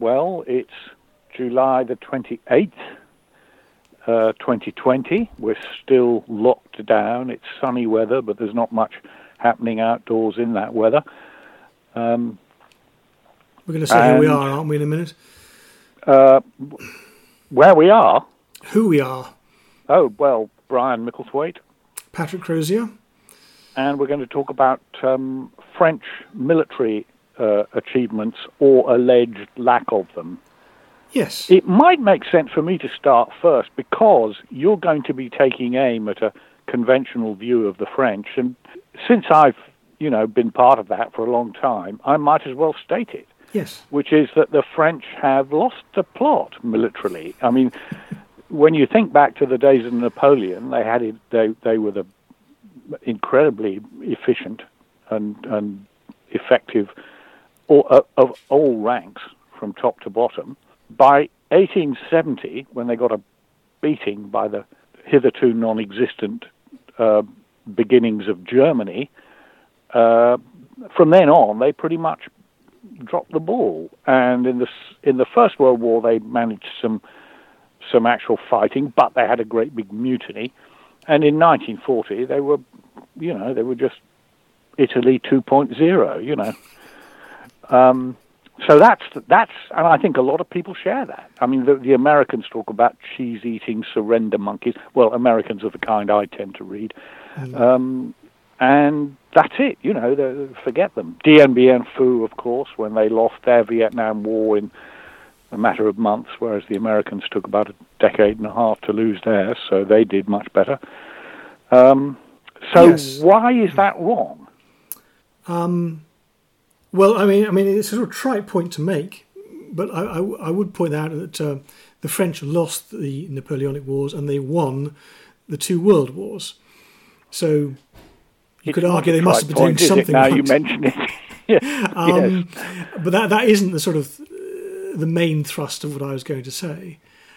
Well, it's July the 28th, 2020. We're still locked down. It's sunny weather, but there's not much happening outdoors in that weather. We're going to say who we are, aren't we, in a minute? Where we are? Who we are. Oh, well, Brian Micklethwaite. Patrick Crozier. And we're going to talk about French military achievements or alleged lack of them. Yes. It might make sense for me to start first because you're going to be taking aim at a conventional view of the French. And since I've, been part of that for a long time, I might as well state it. Yes. Which is that the French have lost the plot militarily. I mean, when you think back to the days of Napoleon, they were the incredibly efficient and effective of all ranks from top to bottom. By 1870, when they got a beating by the hitherto non-existent beginnings of Germany, from then on they pretty much dropped the ball. And in the First World War, they managed some actual fighting, but they had a great big mutiny. And in 1940, they were just Italy 2.0. So that's, and I think a lot of people share that. I mean, the Americans talk about cheese-eating surrender monkeys. Well, Americans are the kind I tend to read. And that's it, forget them. Dien Bien Phu, of course, when they lost their Vietnam War in a matter of months, whereas the Americans took about a decade and a half to lose theirs, so they did much better. Yes. Why is that wrong? Well, I mean, it's a sort of trite point to make, but I would point out that the French lost the Napoleonic Wars and they won the two world wars. So you could argue they must have been doing something now right. You mention it. Yes. But that isn't the sort of the main thrust of what I was going to say.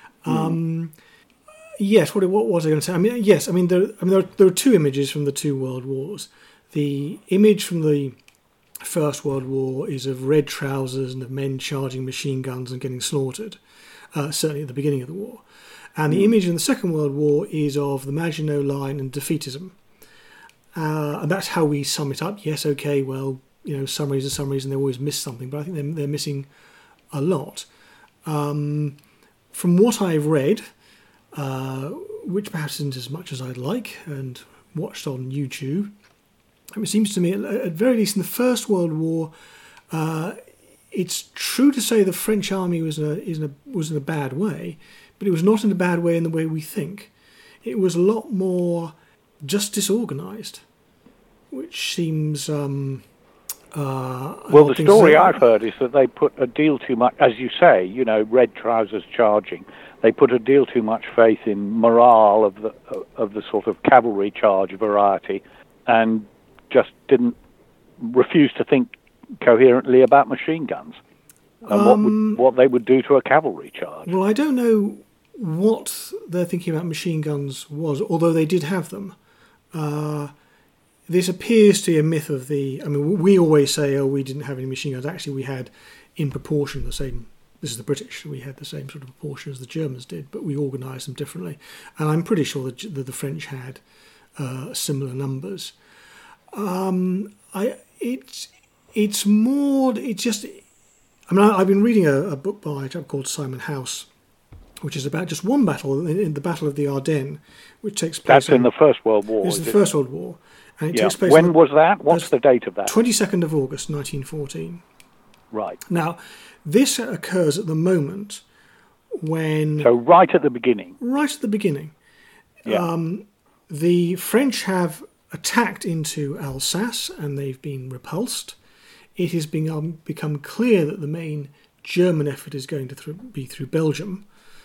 Yes, what was I going to say? I mean, yes, there are two images from the two world wars. The image from the First World War is of red trousers and of men charging machine guns and getting slaughtered, certainly at the beginning of the war. And the image in the Second World War is of the Maginot Line and defeatism. And that's how we sum it up. Yes, okay, well, summaries are summaries and they always miss something, but I think they're missing a lot. From what I've read, which perhaps isn't as much as I'd like, and watched on YouTube, it seems to me, at very least in the First World War, it's true to say the French army was in a bad way, but it was not in a bad way in the way we think. It was a lot more just disorganised, which seems... well, the story I've heard is that they put a deal too much, as you say, red trousers charging. They put a deal too much faith in morale of the sort of cavalry charge variety, and just refused to think coherently about machine guns and what they would do to a cavalry charge. Well, I don't know what their thinking about machine guns was, although they did have them. This appears to be a myth of we always say, we didn't have any machine guns. Actually, we had, in proportion, the same. This is the British. We had the same sort of proportion as the Germans did, but we organised them differently. And I'm pretty sure that the French had similar numbers. It's more. It's just. I've been reading a book by a chap called Simon House, which is about just one battle, in the Battle of the Ardennes, which takes place. That's in the First World War. It's the First World War, and it takes place. When was that? What's the date of that? 22nd of August, 1914. Right. Now, this occurs at the moment when. So right at the beginning. Right at the beginning. Yeah. The French have attacked into Alsace and they've been repulsed. It has become clear that the main German effort is going to be through Belgium,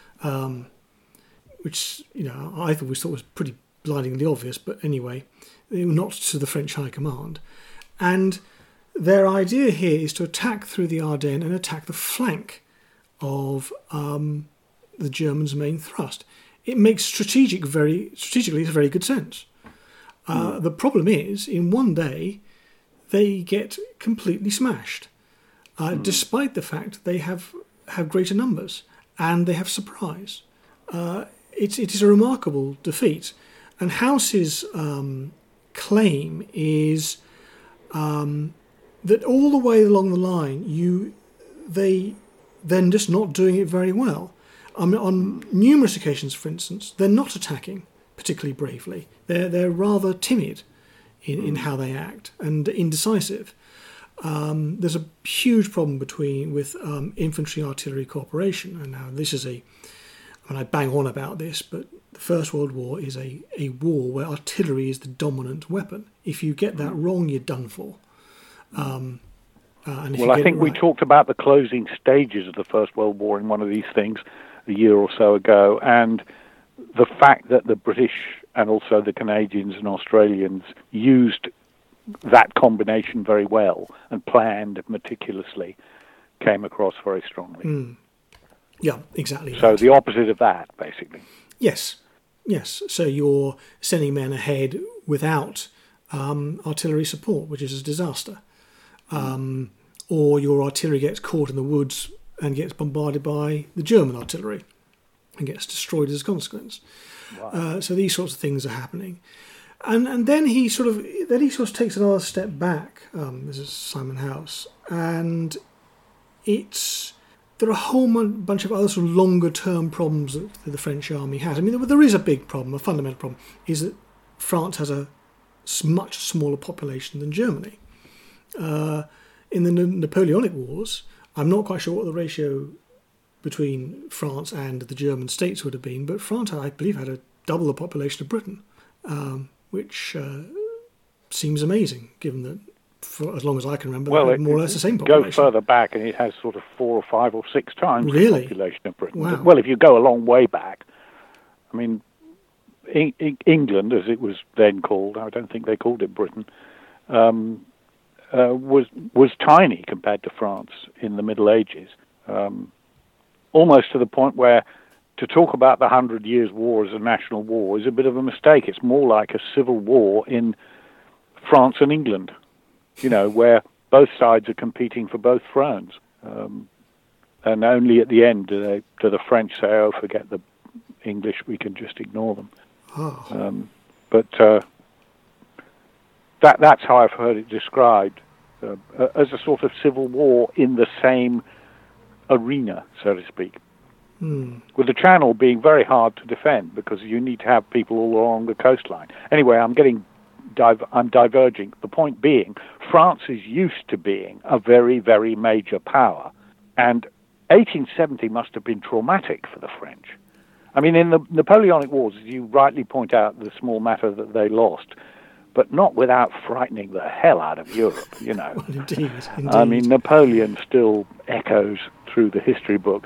which I thought was pretty blindingly obvious. But anyway, not to the French High Command. And their idea here is to attack through the Ardennes and attack the flank of the Germans' main thrust. It makes strategically very good sense. The problem is, in one day, they get completely smashed, despite the fact they have have greater numbers, and they have surprise. It is a remarkable defeat. And House's claim is that all the way along the line, they're just not doing it very well. On numerous occasions, for instance, they're not attacking particularly bravely. They're rather timid in how they act and indecisive. There's a huge problem with infantry-artillery cooperation, and now this is I bang on about this, but the First World War is a war where artillery is the dominant weapon. If you get that wrong, you're done for. I think we talked about the closing stages of the First World War in one of these things a year or so ago, and the fact that the British and also the Canadians and Australians used that combination very well and planned meticulously came across very strongly. Mm. Yeah, exactly. So the opposite of that, basically. Yes. So you're sending men ahead without artillery support, which is a disaster. Or your artillery gets caught in the woods and gets bombarded by the German artillery and gets destroyed as a consequence. Wow. So these sorts of things are happening. And then he sort of takes another step back. This is Simon House, and there are a whole bunch of other sort of longer term problems that the French army has. I mean, there is a big problem, a fundamental problem, is that France has a much smaller population than Germany. In the Napoleonic Wars, I'm not quite sure what the ratio between France and the German states would have been, but France, I believe, had double the population of Britain, which seems amazing, given that, for as long as I can remember, they had more or less the same population. Go further back, and it has sort of 4 or 5 or 6 times the population of Britain. Wow. Well, if you go a long way back, I mean, England, as it was then called, I don't think they called it Britain, was tiny compared to France in the Middle Ages, almost to the point where to talk about the 100 Years' War as a national war is a bit of a mistake. It's more like a civil war in France and England, where both sides are competing for both thrones. And only at the end do the French say, "Oh, forget the English, we can just ignore them." Oh. That's how I've heard it described, as a sort of civil war in the same arena, so to speak. With the Channel being very hard to defend because you need to have people all along the coastline. Anyway, I'm diverging. The point being, France is used to being a very, very major power, and 1870 must have been traumatic for the French. I mean, in the Napoleonic Wars, as you rightly point out, the small matter that they lost, but not without frightening the hell out of Europe, Well, indeed. I mean, Napoleon still echoes through the history books.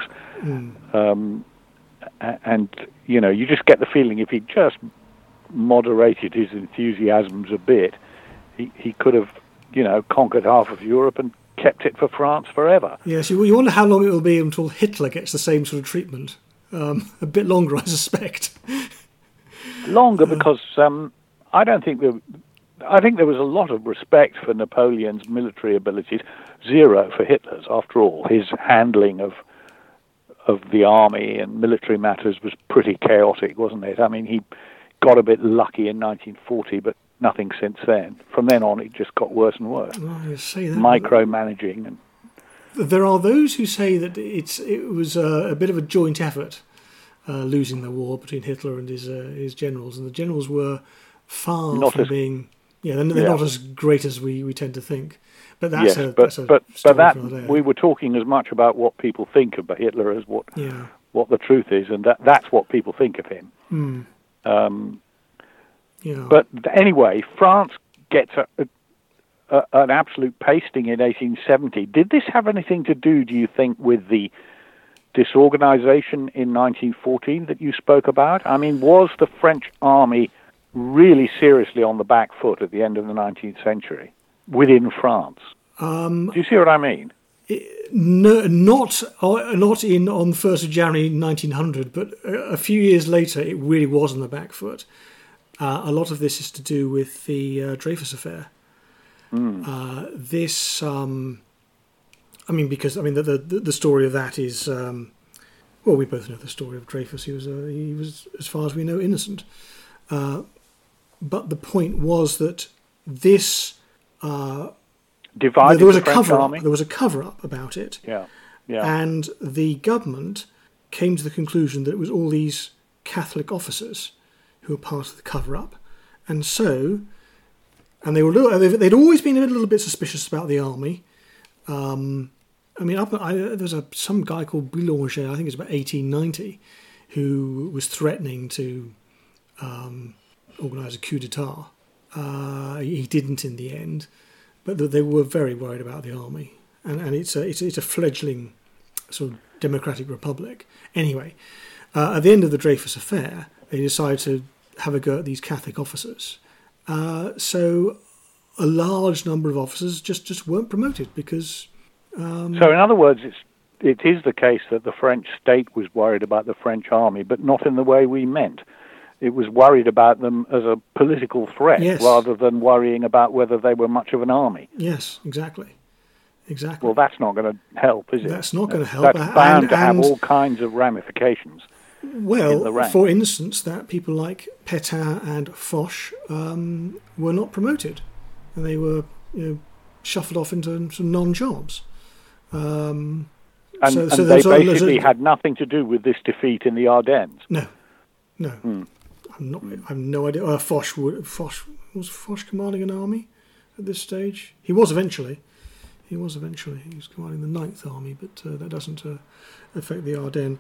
And, you just get the feeling if he just moderated his enthusiasms a bit, he could have, conquered half of Europe and kept it for France forever. Yes, you wonder how long it will be until Hitler gets the same sort of treatment. A bit longer, I suspect. Longer because I think there was a lot of respect for Napoleon's military abilities, zero for Hitler's. After all, his handling of the army and military matters was pretty chaotic, wasn't it? I mean, he got a bit lucky in 1940, but nothing since then. From then on, it just got worse and worse. Well, you say that, micromanaging. And there are those who say that it was a bit of a joint effort, losing the war between Hitler and his generals, and the generals were far from being. Yeah, they're not as great as we tend to think. But we were talking as much about what people think about Hitler as what the truth is, and that's what people think of him. But anyway, France gets an absolute pasting in 1870. Did this have anything to do you think, with the disorganization in 1914 that you spoke about? I mean, was the French army really seriously on the back foot at the end of the 19th century within France? Do you see what I mean? No, not on the 1st of January 1900, but a few years later, it really was on the back foot. A lot of this is to do with the Dreyfus affair. I mean, because the story of that is well, we both know the story of Dreyfus. He was, as far as we know, innocent. But the point was that this divided there was the a French cover-up. army. There was a cover-up about it. Yeah. And the government came to the conclusion that it was all these Catholic officers who were part of the cover-up, and they'd always been a little bit suspicious about the army. There's some guy called Boulanger, I think it's about 1890, who was threatening to organise a coup d'etat. He didn't in the end, but they were very worried about the army, and it's a fledgling sort of democratic republic. Anyway, at the end of the Dreyfus affair, they decided to have a go at these Catholic officers. So a large number of officers just weren't promoted because. So in other words, it is the case that the French state was worried about the French army, but not in the way we meant. It was worried about them as a political threat, yes, rather than worrying about whether they were much of an army. Yes, exactly. Well, that's not going to help, is it? That's not going to help. That's bound to have all kinds of ramifications. Well, for instance, that people like Pétain and Foch were not promoted, and they were shuffled off into some non-jobs. And they basically had nothing to do with this defeat in the Ardennes. No. I have no idea. Foch was Foch commanding an army at this stage? He was eventually. He was commanding the 9th Army, but that doesn't affect the Ardennes.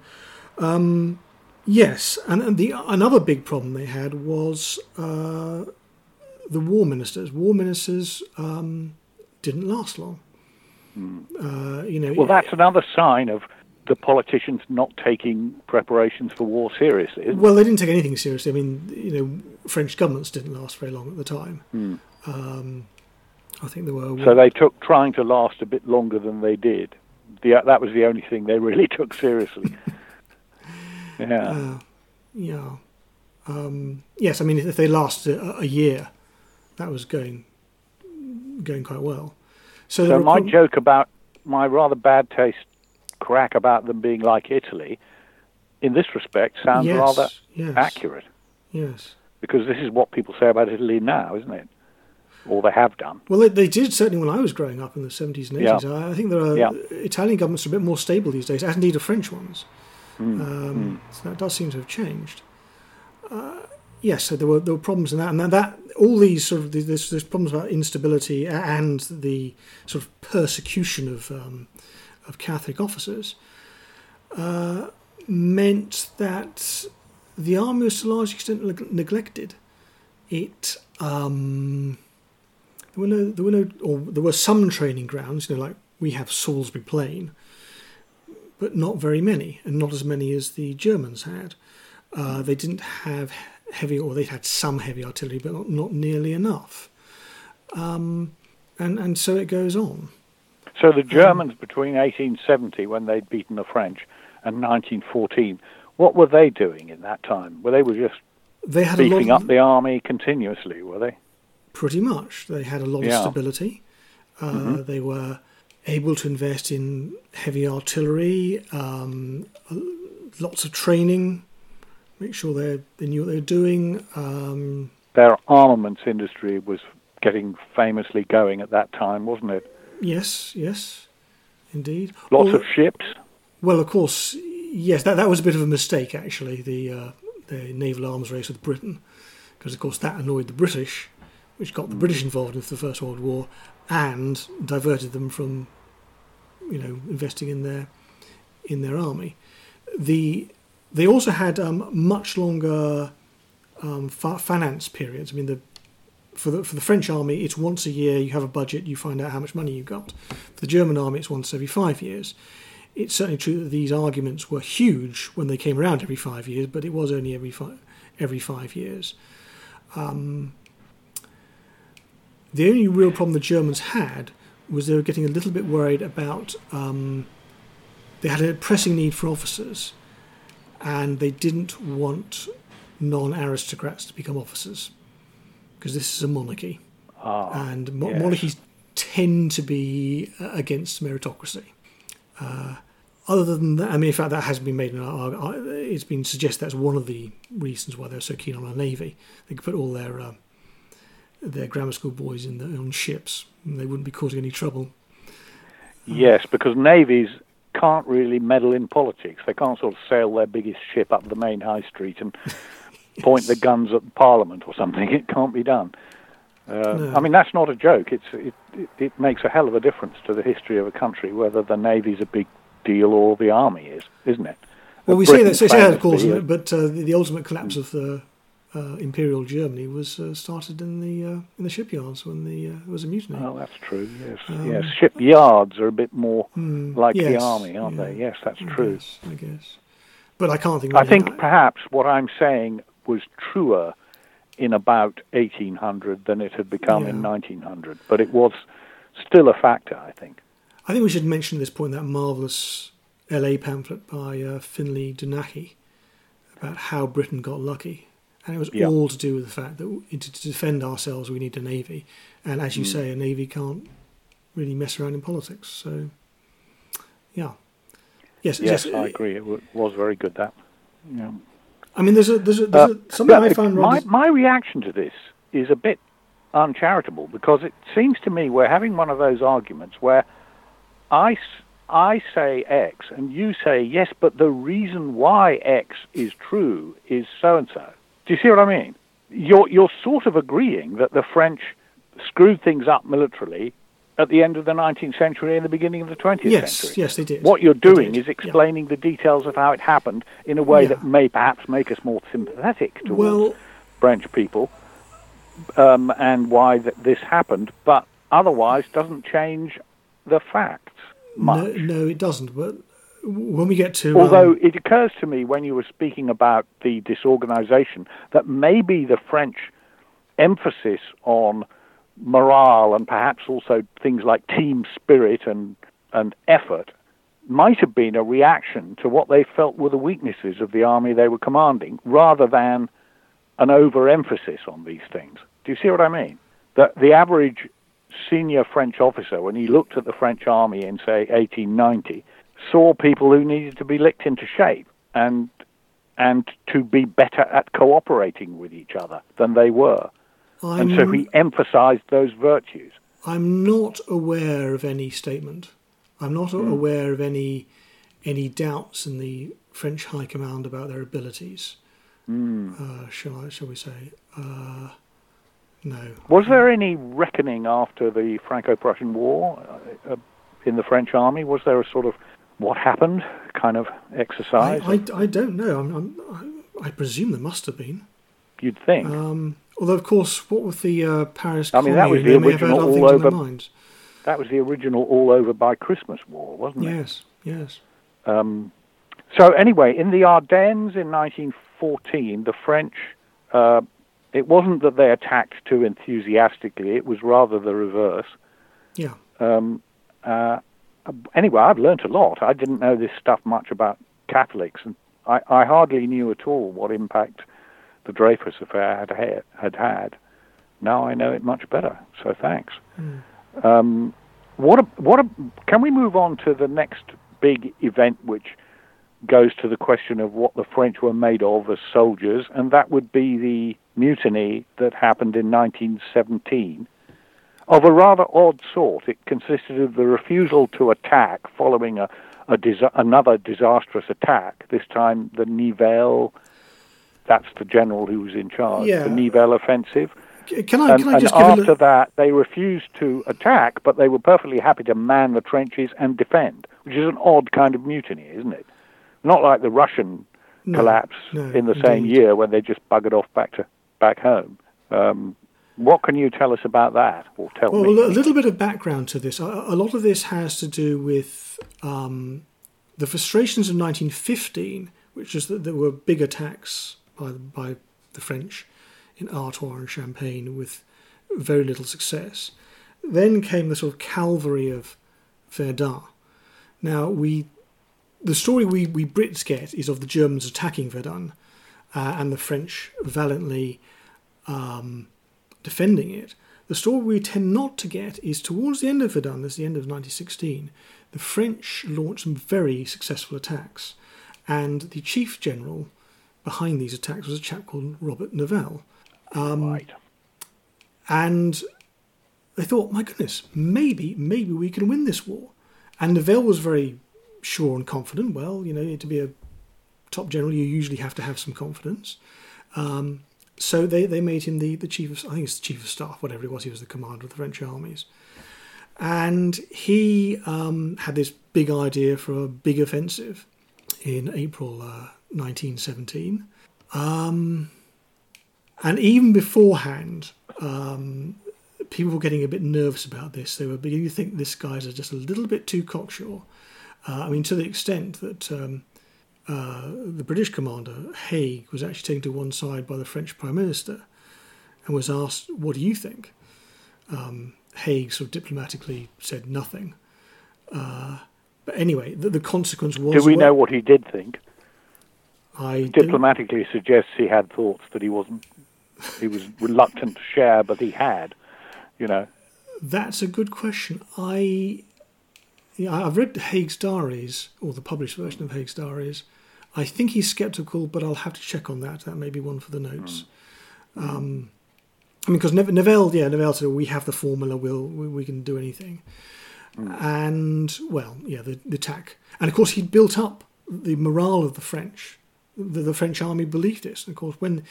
Yes, and another big problem they had was the war ministers. War ministers didn't last long. Well, that's another sign of the politicians not taking preparations for war seriously. Well, they didn't take anything seriously. I mean, French governments didn't last very long at the time. I think there were. So they took trying to last a bit longer than they did. That was the only thing they really took seriously. Yeah. Yes, I mean, if they lasted a year, that was going quite well. So my joke about my rather bad taste crack about them being like Italy, in this respect, sounds rather accurate. Yes. Because this is what people say about Italy now, isn't it? Or they have done. Well, they did certainly when I was growing up in the 70s and 80s. Yeah. I think there are Italian governments are a bit more stable these days, as indeed are French ones. So that does seem to have changed. Yes, so there were problems in that, and that all these sort of there's problems about instability and the sort of persecution of Catholic officers meant that the army was to a large extent neglected. There were some training grounds, like we have Salisbury Plain, but not very many, and not as many as the Germans had. They didn't have they had some heavy artillery, but not nearly enough. And so it goes on. So the Germans between 1870, when they'd beaten the French, and 1914, what were they doing in that time? They were just beefing up the army continuously, were they? Pretty much. They had a lot of stability. They were able to invest in heavy artillery, lots of training, make sure they knew what they were doing. Their armaments industry was getting famously going at that time, wasn't it? Yes, indeed. Lots of ships. Well, of course, yes, that was a bit of a mistake, actually, the naval arms race with Britain, because, of course, that annoyed the British, which got the British involved in the First World War and diverted them from, investing in their army. They also had much longer finance periods. I mean, for the French army, it's once a year. You have a budget. You find out how much money you got. For the German army, it's once every 5 years. It's certainly true that these arguments were huge when they came around every 5 years, but it was only every 5 years. The only real problem the Germans had was they were getting a little bit worried about. They had a pressing need for officers, and they didn't want non-aristocrats to become officers, because this is a monarchy, and monarchies tend to be against meritocracy. Other than that, I mean, in fact, that has been made. It's been suggested that's one of the reasons why they're so keen on a navy. They could put all their grammar school boys on ships, and they wouldn't be causing any trouble. Yes, because navies can't really meddle in politics. They can't sort of sail their biggest ship up the main high street and point the guns at Parliament or something. It can't be done. No. I mean, that's not a joke. It makes a hell of a difference to the history of a country whether the navy's a big deal or the army is, isn't it? Well, we say that, of course, but the ultimate collapse of the Imperial Germany was started in the shipyards when there was a mutiny. Oh, that's true. Yes, yes. Shipyards are a bit more like the army, aren't they? Yes, that's true. I guess, but I can't think. I think perhaps what I'm saying was truer in about 1800 than it had become in 1900, but it was still a factor, I think. I think we should mention at this point that marvellous LA pamphlet by Finlay Donachie about how Britain got lucky. And it was all to do with the fact that to defend ourselves we need a navy. And as you say, a navy can't really mess around in politics. So, yeah. Yes, I agree. It was very good, that. Yeah. I mean, there's something I found wrong. My reaction to this is a bit uncharitable, because it seems to me we're having one of those arguments where I say X and you say yes, but the reason why X is true is so-and-so. Do you see what I mean? You're sort of agreeing that the French screwed things up militarily at the end of the 19th century and the beginning of the 20th century. Yes, they did. What you're doing is explaining the details of how it happened in a way that may perhaps make us more sympathetic towards French people and why this happened, but otherwise doesn't change the facts much. No, it doesn't. But when we get to... Although it occurs to me when you were speaking about the disorganization that maybe the French emphasis on morale and perhaps also things like team spirit and effort might have been a reaction to what they felt were the weaknesses of the army they were commanding, rather than an overemphasis on these things. Do you see what I mean? That the average senior French officer, when he looked at the French army in, say, 1890, saw people who needed to be licked into shape and to be better at cooperating with each other than they were. And so he emphasized those virtues. I'm not aware of any statement. I'm not aware of any doubts in the French High Command about their abilities. Shall we say? No. Was there any reckoning after the Franco-Prussian War in the French army? Was there a sort of what happened kind of exercise? I don't know. I presume there must have been. You'd think. Although, of course, what with the Paris Commune, that was the original all over. Minds. That was the original all over by Christmas war, wasn't it? Yes. So anyway, in the Ardennes in 1914, the French, it wasn't that they attacked too enthusiastically, it was rather the reverse. Yeah. Anyway, I've learnt a lot. I didn't know this stuff much about Catholics, and I hardly knew at all what impact the Dreyfus affair had had. Now I know it much better, so thanks. Can we move on to the next big event, which goes to the question of what the French were made of as soldiers, and that would be the mutiny that happened in 1917, of a rather odd sort. It consisted of the refusal to attack following another disastrous attack, this time the Nivelle, that's the general who was in charge, the Nivelle offensive. Can I just after that, they refused to attack, but they were perfectly happy to man the trenches and defend, which is an odd kind of mutiny, isn't it? Not like the Russian collapse in the same year when they just buggered off back home. What can you tell us about that, or tell me? Well, a little bit of background to this. A lot of this has to do with the frustrations of 1915, which is that there were big attacks by the French in Artois and Champagne with very little success. Then came the sort of cavalry of Verdun. Now, the story we Brits get is of the Germans attacking Verdun and the French valiantly defending it. The story we tend not to get is towards the end of Verdun, that's the end of 1916, the French launched some very successful attacks. And the chief general behind these attacks was a chap called Robert Nivelle. Right. And they thought, my goodness, maybe we can win this war. And Nivelle was very sure and confident. Well, to be a top general, you usually have to have some confidence. So they made him the chief of, I think it's the chief of staff, whatever it was. He was the commander of the French armies. And he had this big idea for a big offensive in April 1917. And even beforehand, people were getting a bit nervous about this. They were beginning to think this guy's just a little bit too cocksure. To the extent that the British commander, Haig, was actually taken to one side by the French Prime Minister and was asked, what do you think? Haig sort of diplomatically said nothing. But anyway, the consequence was... Do we know what he did think? I diplomatically suggests he had thoughts that he was reluctant to share, but he had, That's a good question. I've read Haig's diaries, or the published version of Haig's diaries. I think he's sceptical, but I'll have to check on that. That may be one for the notes. Because Nivelle said, we have the formula, we can do anything. And, the attack. And, of course, he'd built up the morale of the French. The French army believed this. And, of course, when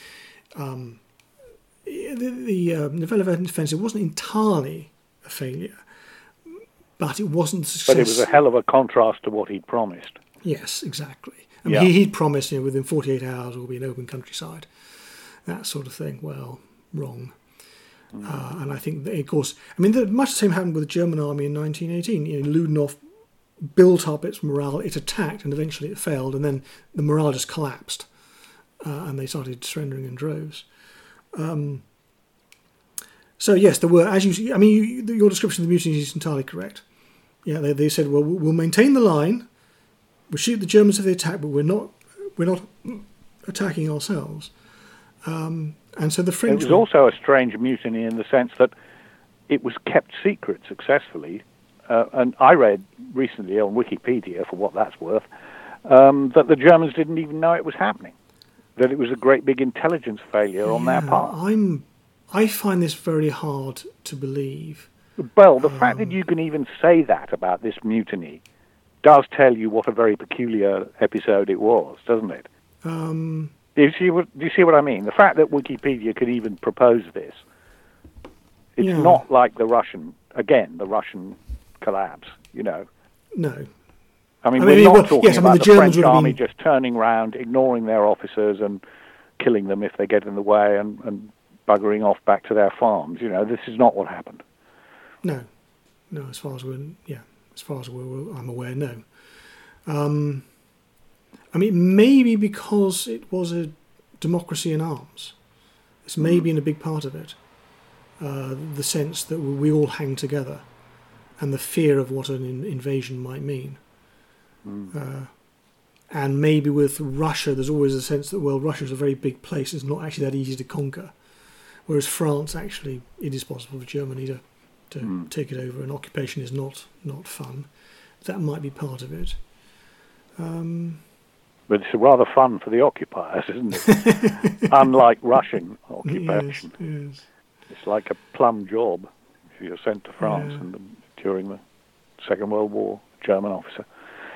the Nivelle offensive wasn't entirely a failure, but it wasn't a success. But it was a hell of a contrast to what he'd promised. Yes, exactly. He'd promised, within 48 hours we'll be an open countryside. That sort of thing. Well, wrong. And I think, that, of course, much the same happened with the German army in 1918. Ludendorff built up its morale, it attacked, and eventually it failed, and then the morale just collapsed, and they started surrendering in droves. So yes, there were, as you, your description of the mutiny is entirely correct. Yeah, they said, well, we'll maintain the line, we'll shoot the Germans if they attack, but we're not attacking ourselves. And so the French... It was also a strange mutiny in the sense that it was kept secret successfully. And I read recently on Wikipedia, for what that's worth, that the Germans didn't even know it was happening. That it was a great big intelligence failure on their part. I find this very hard to believe. Well, the fact that you can even say that about this mutiny does tell you what a very peculiar episode it was, doesn't it? Do you see what I mean? The fact that Wikipedia could even propose this, it's not like the Russian collapse, No. We're not talking about the French army just turning around, ignoring their officers and killing them if they get in the way and buggering off back to their farms. This is not what happened. No, as far as I'm aware, no. Maybe because it was a democracy in arms. It's maybe in a big part of it. The sense that we all hang together and the fear of what an invasion might mean. And maybe with Russia, there's always a sense that, Russia's a very big place. It's not actually that easy to conquer. Whereas France, actually, it is possible for Germany to take it over, and occupation is not fun. That might be part of it. But it's rather fun for the occupiers, isn't it? Unlike Russian occupation. Yes. It's like a plum job if you're sent to France during the Second World War, German officer.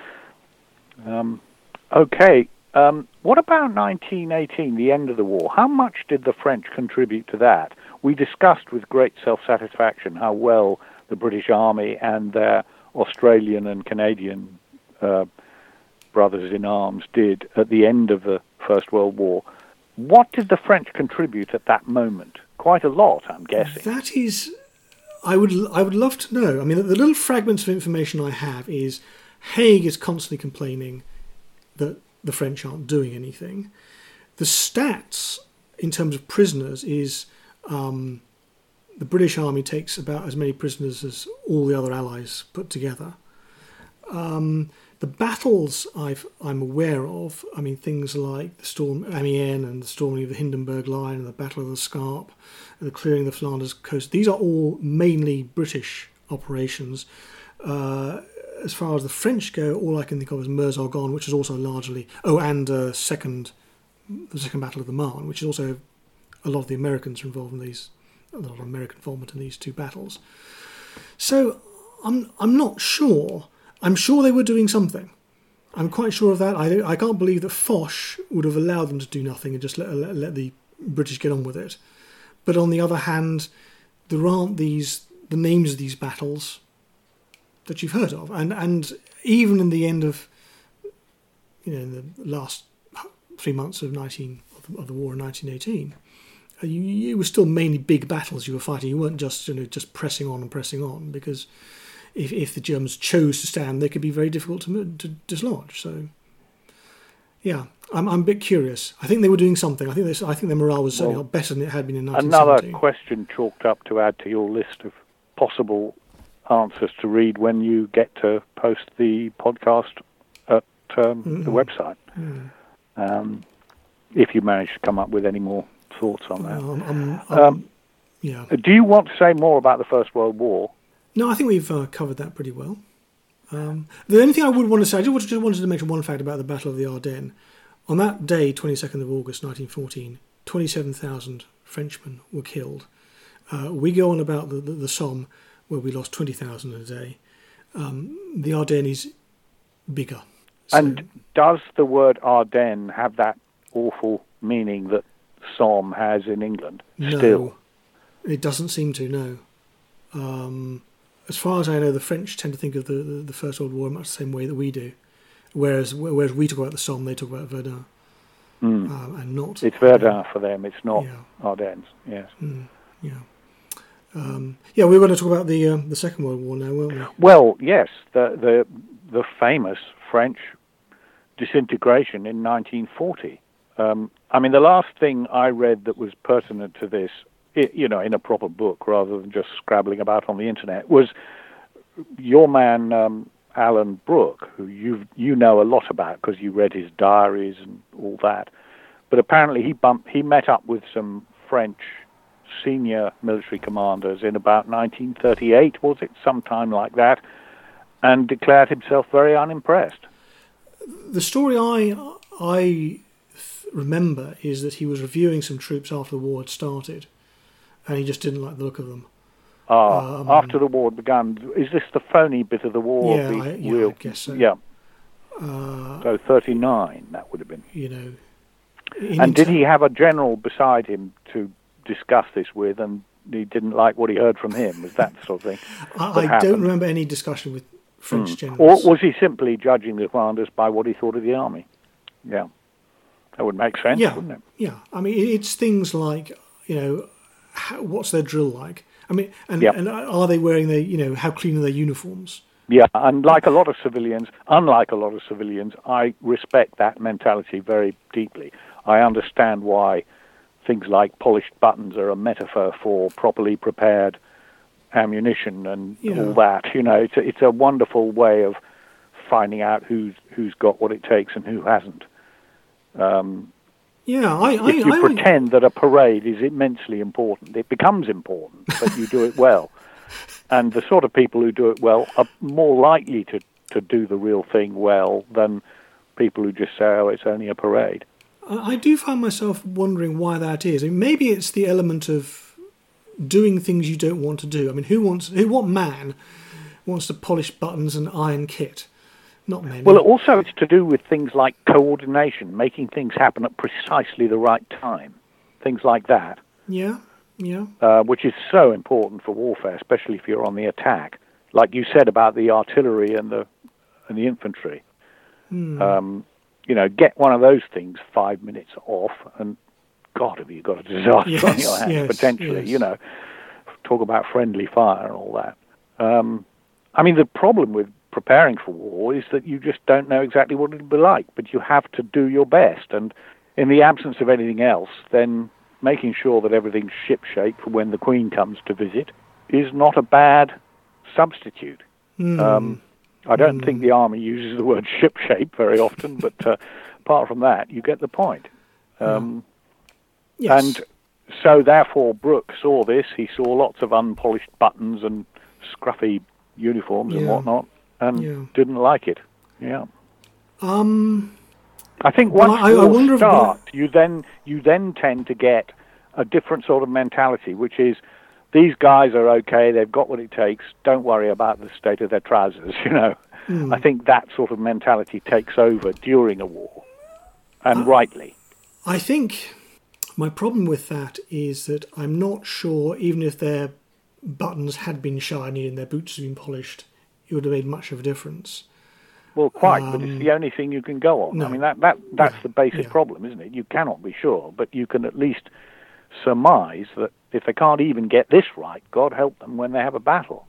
What about 1918, the end of the war? How much did the French contribute to that? We discussed with great self-satisfaction how well the British Army and their Australian and Canadian brothers in arms did at the end of the First World War. What did the French contribute at that moment? Quite a lot, I'm guessing. That is... I would love to know. The little fragments of information I have is Haig is constantly complaining that the French aren't doing anything. The stats in terms of prisoners is the British Army takes about as many prisoners as all the other Allies put together. The battles I'm aware of, I mean, things like the Storm Amiens and the storming of the Hindenburg Line and the Battle of the Scarpe and the clearing of the Flanders coast, these are all mainly British operations. As far as the French go, all I can think of is Meuse-Argonne, which is also largely... Oh, and the second Battle of the Marne, which is also a lot of the Americans are involved in these, a lot of American involvement in these two battles. So I'm not sure. I'm sure they were doing something. I'm quite sure of that. I can't believe that Foch would have allowed them to do nothing and just let the British get on with it. But on the other hand, there aren't the names of these battles that you've heard of, and even in the end of, in the last 3 months of the war in 1918, it was still mainly big battles you were fighting. You weren't just pressing on, because if the Germans chose to stand, they could be very difficult to dislodge. So, yeah, I'm a bit curious. I think they were doing something. I think their morale was certainly not better than it had been in 1917. Another question chalked up to add to your list of possible answers to read when you get to post the podcast at the website. If you manage to come up with any more thoughts on that. Yeah. Do you want to say more about the First World War? No, I think we've covered that pretty well. The only thing I would want to say, I just wanted to mention one fact about the Battle of the Ardennes. On that day, 22nd of August 1914, 27,000 Frenchmen were killed. We go on about the Somme, where we lost 20,000 a day. The Ardennes is bigger. So, and does the word Ardennes have that awful meaning that Somme has in England? No, still? It doesn't seem to, no. As far as I know, the French tend to think of the First World War much the same way that we do. Whereas we talk about the Somme, they talk about Verdun. And not... It's Verdun for them, it's not Ardennes, yes. Yeah. We're going to talk about the Second World War now, weren't we? Well, yes, the famous French disintegration in 1940. I mean, the last thing I read that was pertinent to this, in a proper book rather than just scrabbling about on the internet, was your man Alan Brooke, who you know a lot about because you read his diaries and all that. But apparently he met up with some French senior military commanders in about 1938, was it? Sometime like that, and declared himself very unimpressed. The story I remember is that he was reviewing some troops after the war had started, and he just didn't like the look of them. After the war had begun. Is this the phony bit of the war? Yeah, I guess so. Yeah. So 39, that would have been. And did he have a general beside him to discuss this with, and he didn't like what he heard from him? Was that the sort of thing? I don't remember any discussion with French generals. Or was he simply judging the commanders by what he thought of the army? Yeah. That would make sense, wouldn't it? Yeah. I mean, it's things like, what's their drill like? I mean, and are they wearing how clean are their uniforms? Yeah, and unlike a lot of civilians, I respect that mentality very deeply. I understand why things like polished buttons are a metaphor for properly prepared ammunition and all that. It's a wonderful way of finding out who's got what it takes and who hasn't. If you pretend that a parade is immensely important, it becomes important, but you do it well. And the sort of people who do it well are more likely to do the real thing well than people who just say, oh, it's only a parade. I do find myself wondering why that is. I mean, maybe it's the element of doing things you don't want to do. I mean, what man wants to polish buttons and iron kit? Not many. Well, also it's to do with things like coordination, making things happen at precisely the right time, things like that. Yeah. Which is so important for warfare, especially if you're on the attack. Like you said about the artillery and the infantry. Get one of those things 5 minutes off, and God, have you got a disaster on your hands, potentially. Yes. Talk about friendly fire and all that. I mean, the problem with preparing for war is that you just don't know exactly what it'll be like, but you have to do your best. And in the absence of anything else, then making sure that everything's shipshape for when the Queen comes to visit is not a bad substitute. I don't think the army uses the word ship shape very often, but apart from that, you get the point. Yes. And so, therefore, Brooke saw this. He saw lots of unpolished buttons and scruffy uniforms and whatnot, and didn't like it. Yeah. I think once you start, you then tend to get a different sort of mentality, which is, these guys are okay, they've got what it takes, don't worry about the state of their trousers, you know. I think that sort of mentality takes over during a war, and rightly. I think my problem with that is that I'm not sure, even if their buttons had been shiny and their boots had been polished, it would have made much of a difference. Well, quite, but it's the only thing you can go on. No. I mean, that's the basic problem, isn't it? You cannot be sure, but you can at least surmise that if they can't even get this right, God help them when they have a battle.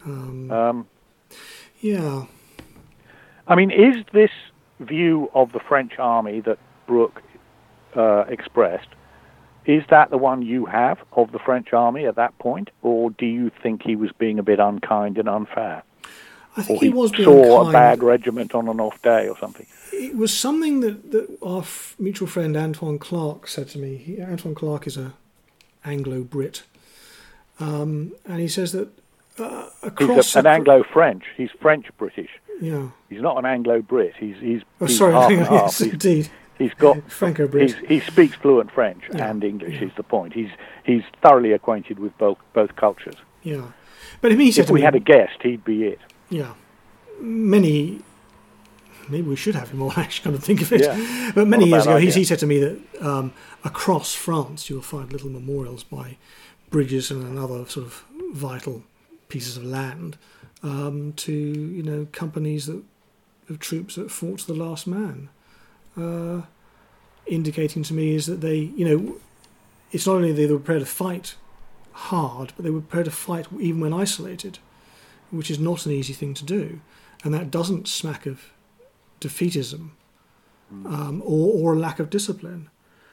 Yeah. I mean, is this view of the French army that Brooke expressed, is that the one you have of the French army at that point, or do you think he was being a bit unkind and unfair? I think he was being saw unkind. A bad regiment on an off day or something. It was something that our mutual friend Antoine Clark said to me. Antoine Clark is a Anglo-Brit, and he says that across... He's an Anglo-French. He's French-British. Yeah. He's not an Anglo-Brit. He's sorry, half and half. Yes, indeed. He's got Franco-Brit. He speaks fluent French and English. Is the point. He's thoroughly acquainted with both cultures. Yeah, but I mean, he said if we had a guest, he'd be it. Yeah, maybe we should have him on. Actually, kind of think of it. Yeah. But many years ago, he said to me that across France you'll find little memorials by bridges and other sort of vital pieces of land to companies of troops that fought to the last man. Indicating to me is that they, it's not only they were prepared to fight hard, but they were prepared to fight even when isolated, which is not an easy thing to do, and that doesn't smack of defeatism or a lack of discipline.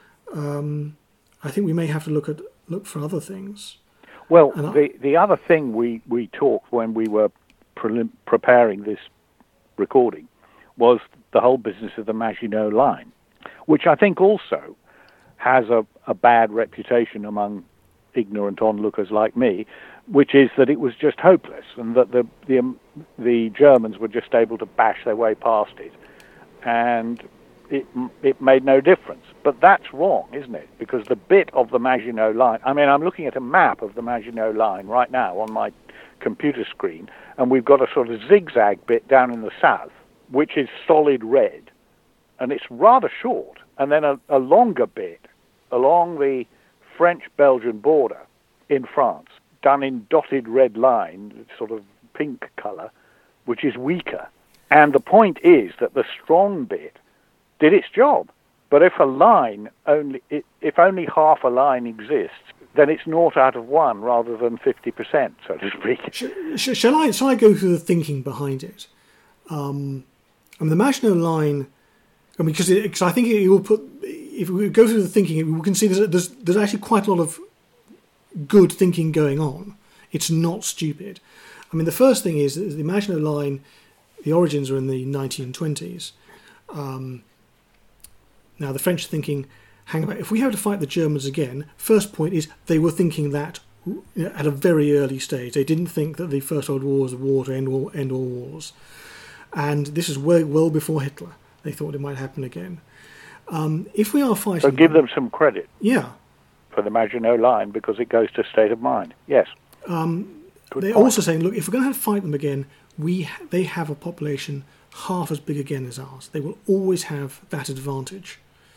I think we may have to look for other things. Well, the other thing we talked when we were preparing this recording was the whole business of the Maginot Line, which I think also has a bad reputation among ignorant onlookers like me, which is that it was just hopeless and that the Germans were just able to bash their way past it, and it made no difference. But that's wrong, isn't it? Because the bit of the Maginot Line, I mean, I'm looking at a map of the Maginot Line right now on my computer screen, and we've got a sort of zigzag bit down in the south, which is solid red, and it's rather short, and then a longer bit along the French-Belgian border in France, done in dotted red line, sort of pink colour, which is weaker. And the point is that the strong bit did its job. But if if only half a line exists, then it's 0 out of 1 rather than 50%, so to speak. Shall I go through the thinking behind it? The Maginot Line, because I think it will put. If we go through the thinking, we can see there's actually quite a lot of good thinking going on. It's not stupid. I mean, the first thing is that the Maginot Line, the origins are in the 1920s. Now, the French are thinking, hang about, if we have to fight the Germans again, first point is they were thinking that at a very early stage. They didn't think that the First World War was a war to end all wars. And this is well before Hitler. They thought it might happen again. If we are fighting... So give them some credit. Yeah. For the Maginot Line, because it goes to state of mind. Yes. They're also saying, look, if we're going to fight them again, they have a population half as big again as ours. They will always have that advantage.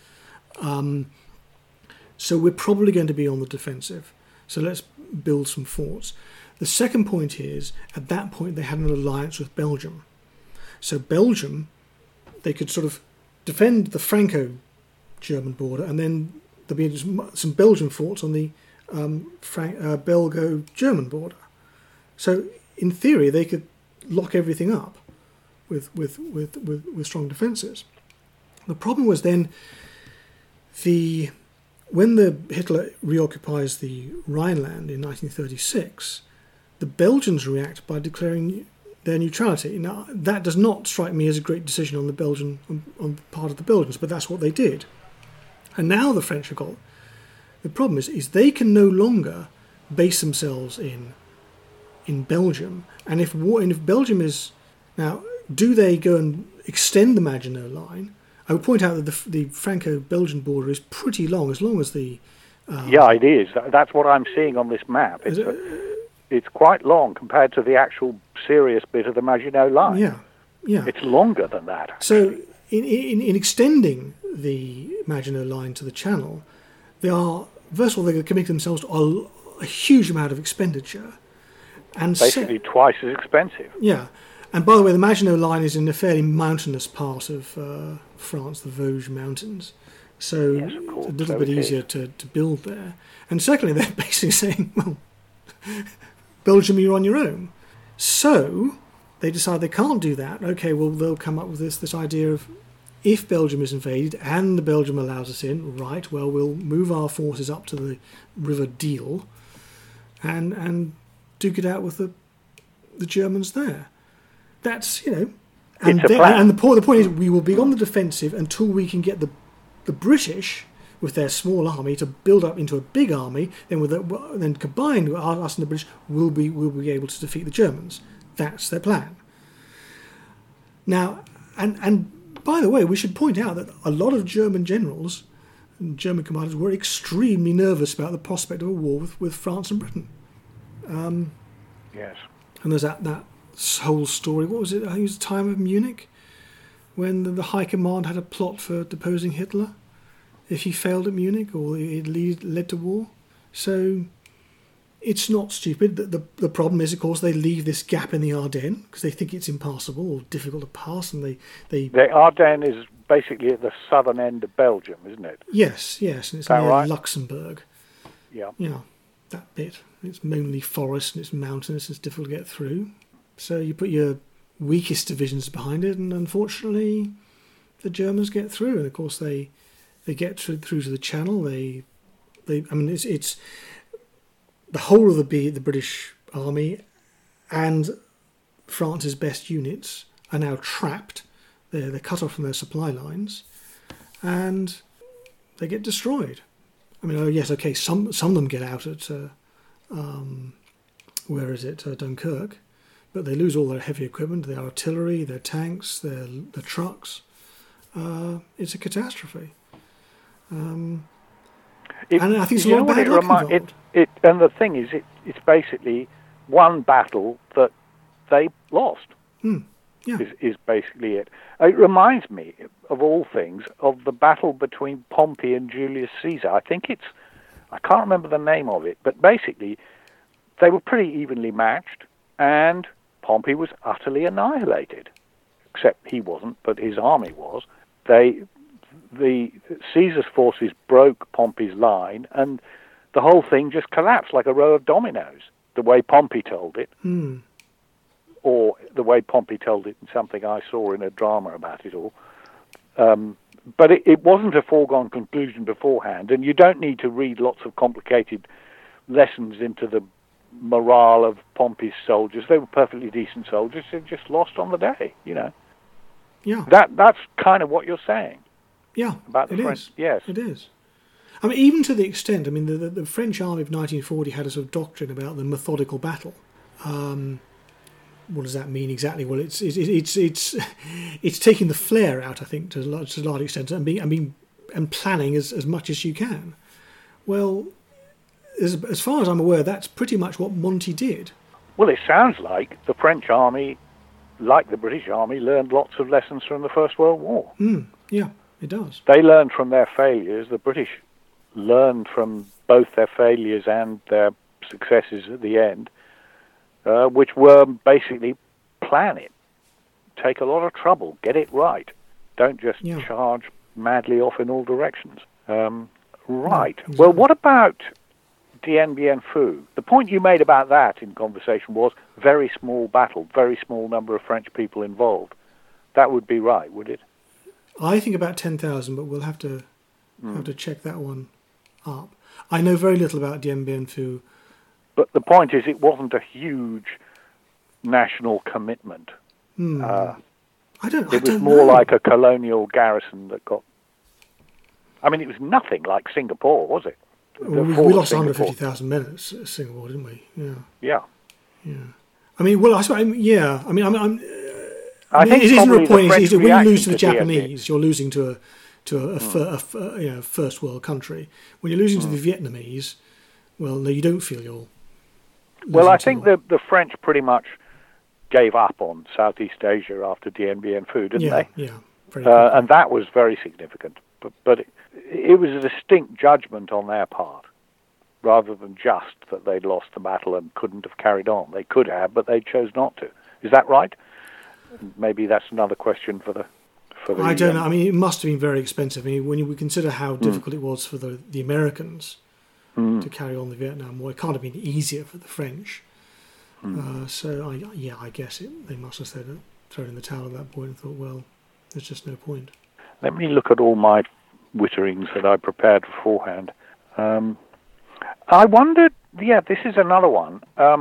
So we're probably going to be on the defensive. So let's build some forts. The second point is, at that point, they had an alliance with Belgium. So Belgium, they could sort of defend the Franco-German border, and then there'll be some Belgian forts on the Belgo-German border. So in theory, they could lock everything up with strong defences. The problem was then when Hitler reoccupies the Rhineland in 1936, the Belgians react by declaring their neutrality. Now, that does not strike me as a great decision on the Belgian on the part of the Belgians, but that's what they did. And now the French have got the problem is they can no longer base themselves in Belgium, and if Belgium is now, do they go and extend the Maginot Line? I would point out that the Franco-Belgian border is pretty long, as long as the yeah, it is. That's what I'm seeing on this map. It's quite long compared to the actual serious bit of the Maginot Line. Yeah. It's longer than that. So in extending the Maginot Line to the Channel, they are, first of all, they're committing themselves to a huge amount of expenditure. And basically twice as expensive. Yeah. And by the way, the Maginot Line is in a fairly mountainous part of France, the Vosges Mountains. So yes, of course. It's a little bit easier to build there. And secondly, they're basically saying, well, Belgium, you're on your own. So they decide they can't do that. Okay, well, they'll come up with this idea of, if Belgium is invaded and the Belgium allows us in, right, well, we'll move our forces up to the River Deal and duke it out with the Germans there. That's, and the point is, we will be on the defensive until we can get the British with their small army to build up into a big army. Then combined with us and the British, we'll be able to defeat the Germans. That's their plan. Now, and by the way, we should point out that a lot of German generals and German commanders were extremely nervous about the prospect of a war with France and Britain. Yes. And there's that whole story. What was it? I think it was the time of Munich, when the High Command had a plot for deposing Hitler if he failed at Munich, or it led to war. So it's not stupid. The problem is, of course, they leave this gap in the Ardennes because they think it's impassable or difficult to pass, and they the Ardennes is basically at the southern end of Belgium, isn't it? Yes, and it's near Luxembourg. Yeah. That bit. It's mainly forest and it's mountainous. It's difficult to get through. So you put your weakest divisions behind it, and unfortunately, the Germans get through. And of course, they get through to the Channel. It's the whole of the British army and France's best units are now trapped. They're cut off from their supply lines, and they get destroyed. I mean, yes, okay, some of them get out at Dunkirk, but they lose all their heavy equipment, their artillery, their tanks, their trucks. It's a catastrophe. And I think it's a lot of bad luck involved. And the thing is, it's basically one battle that they lost. Yeah. Is basically it. It reminds me, of all things, of the battle between Pompey and Julius Caesar. I can't remember the name of it, but basically they were pretty evenly matched, and Pompey was utterly annihilated. Except he wasn't, but his army was. The Caesar's forces broke Pompey's line, and the whole thing just collapsed like a row of dominoes, the way Pompey told it. Or the way Pompey told it in something I saw in a drama about it all. But it wasn't a foregone conclusion beforehand, and you don't need to read lots of complicated lessons into the morale of Pompey's soldiers. They were perfectly decent soldiers. They just lost on the day, Yeah. That's kind of what you're saying. Yeah, about the French. Yes, it is. I mean, even to the extent, the French army of 1940 had a sort of doctrine about the methodical battle. What does that mean exactly? Well, it's taking the flair out, I think, to a large extent, and planning as much as you can. Well, as far as I'm aware, that's pretty much what Monty did. Well, it sounds like the French army, like the British army, learned lots of lessons from the First World War. Yeah, it does. They learned from their failures. The British learned from both their failures and their successes at the end. Which were basically plan it, take a lot of trouble, get it right. Don't just charge madly off in all directions. Right. No, exactly. Well, what about Dien Bien Phu? The point you made about that in conversation was very small battle, very small number of French people involved. That would be right, would it? I think about 10,000, but we'll have to check that one up. I know very little about Dien Bien Phu. But the point is, it wasn't a huge national commitment. I don't It was know. more like a colonial garrison that got... I mean, it was nothing like Singapore, was it? Well, we lost 150,000 men at Singapore, didn't we? Yeah. I mean, well, I suppose, yeah. I mean, I think it isn't a point. French When you lose to the reaction to Japanese, you're losing to a first world country. When you're losing to the Vietnamese, well, no, you don't feel you're. Well, I think the French pretty much gave up on Southeast Asia after Dien Bien Phu, didn't they? Yeah, and that was very significant. But it was a distinct judgment on their part, rather than just that they'd lost the battle and couldn't have carried on. They could have, but they chose not to. Is that right? Maybe that's another question for the. I don't know. I mean, it must have been very expensive. I mean, when we consider how difficult it was for the Americans to carry on the Vietnam War, it can't have been easier for the French. So, I guess they must have thrown in the towel at that point and thought, well, there's just no point. Let me look at all my witterings that I prepared beforehand. I wondered, this is another one.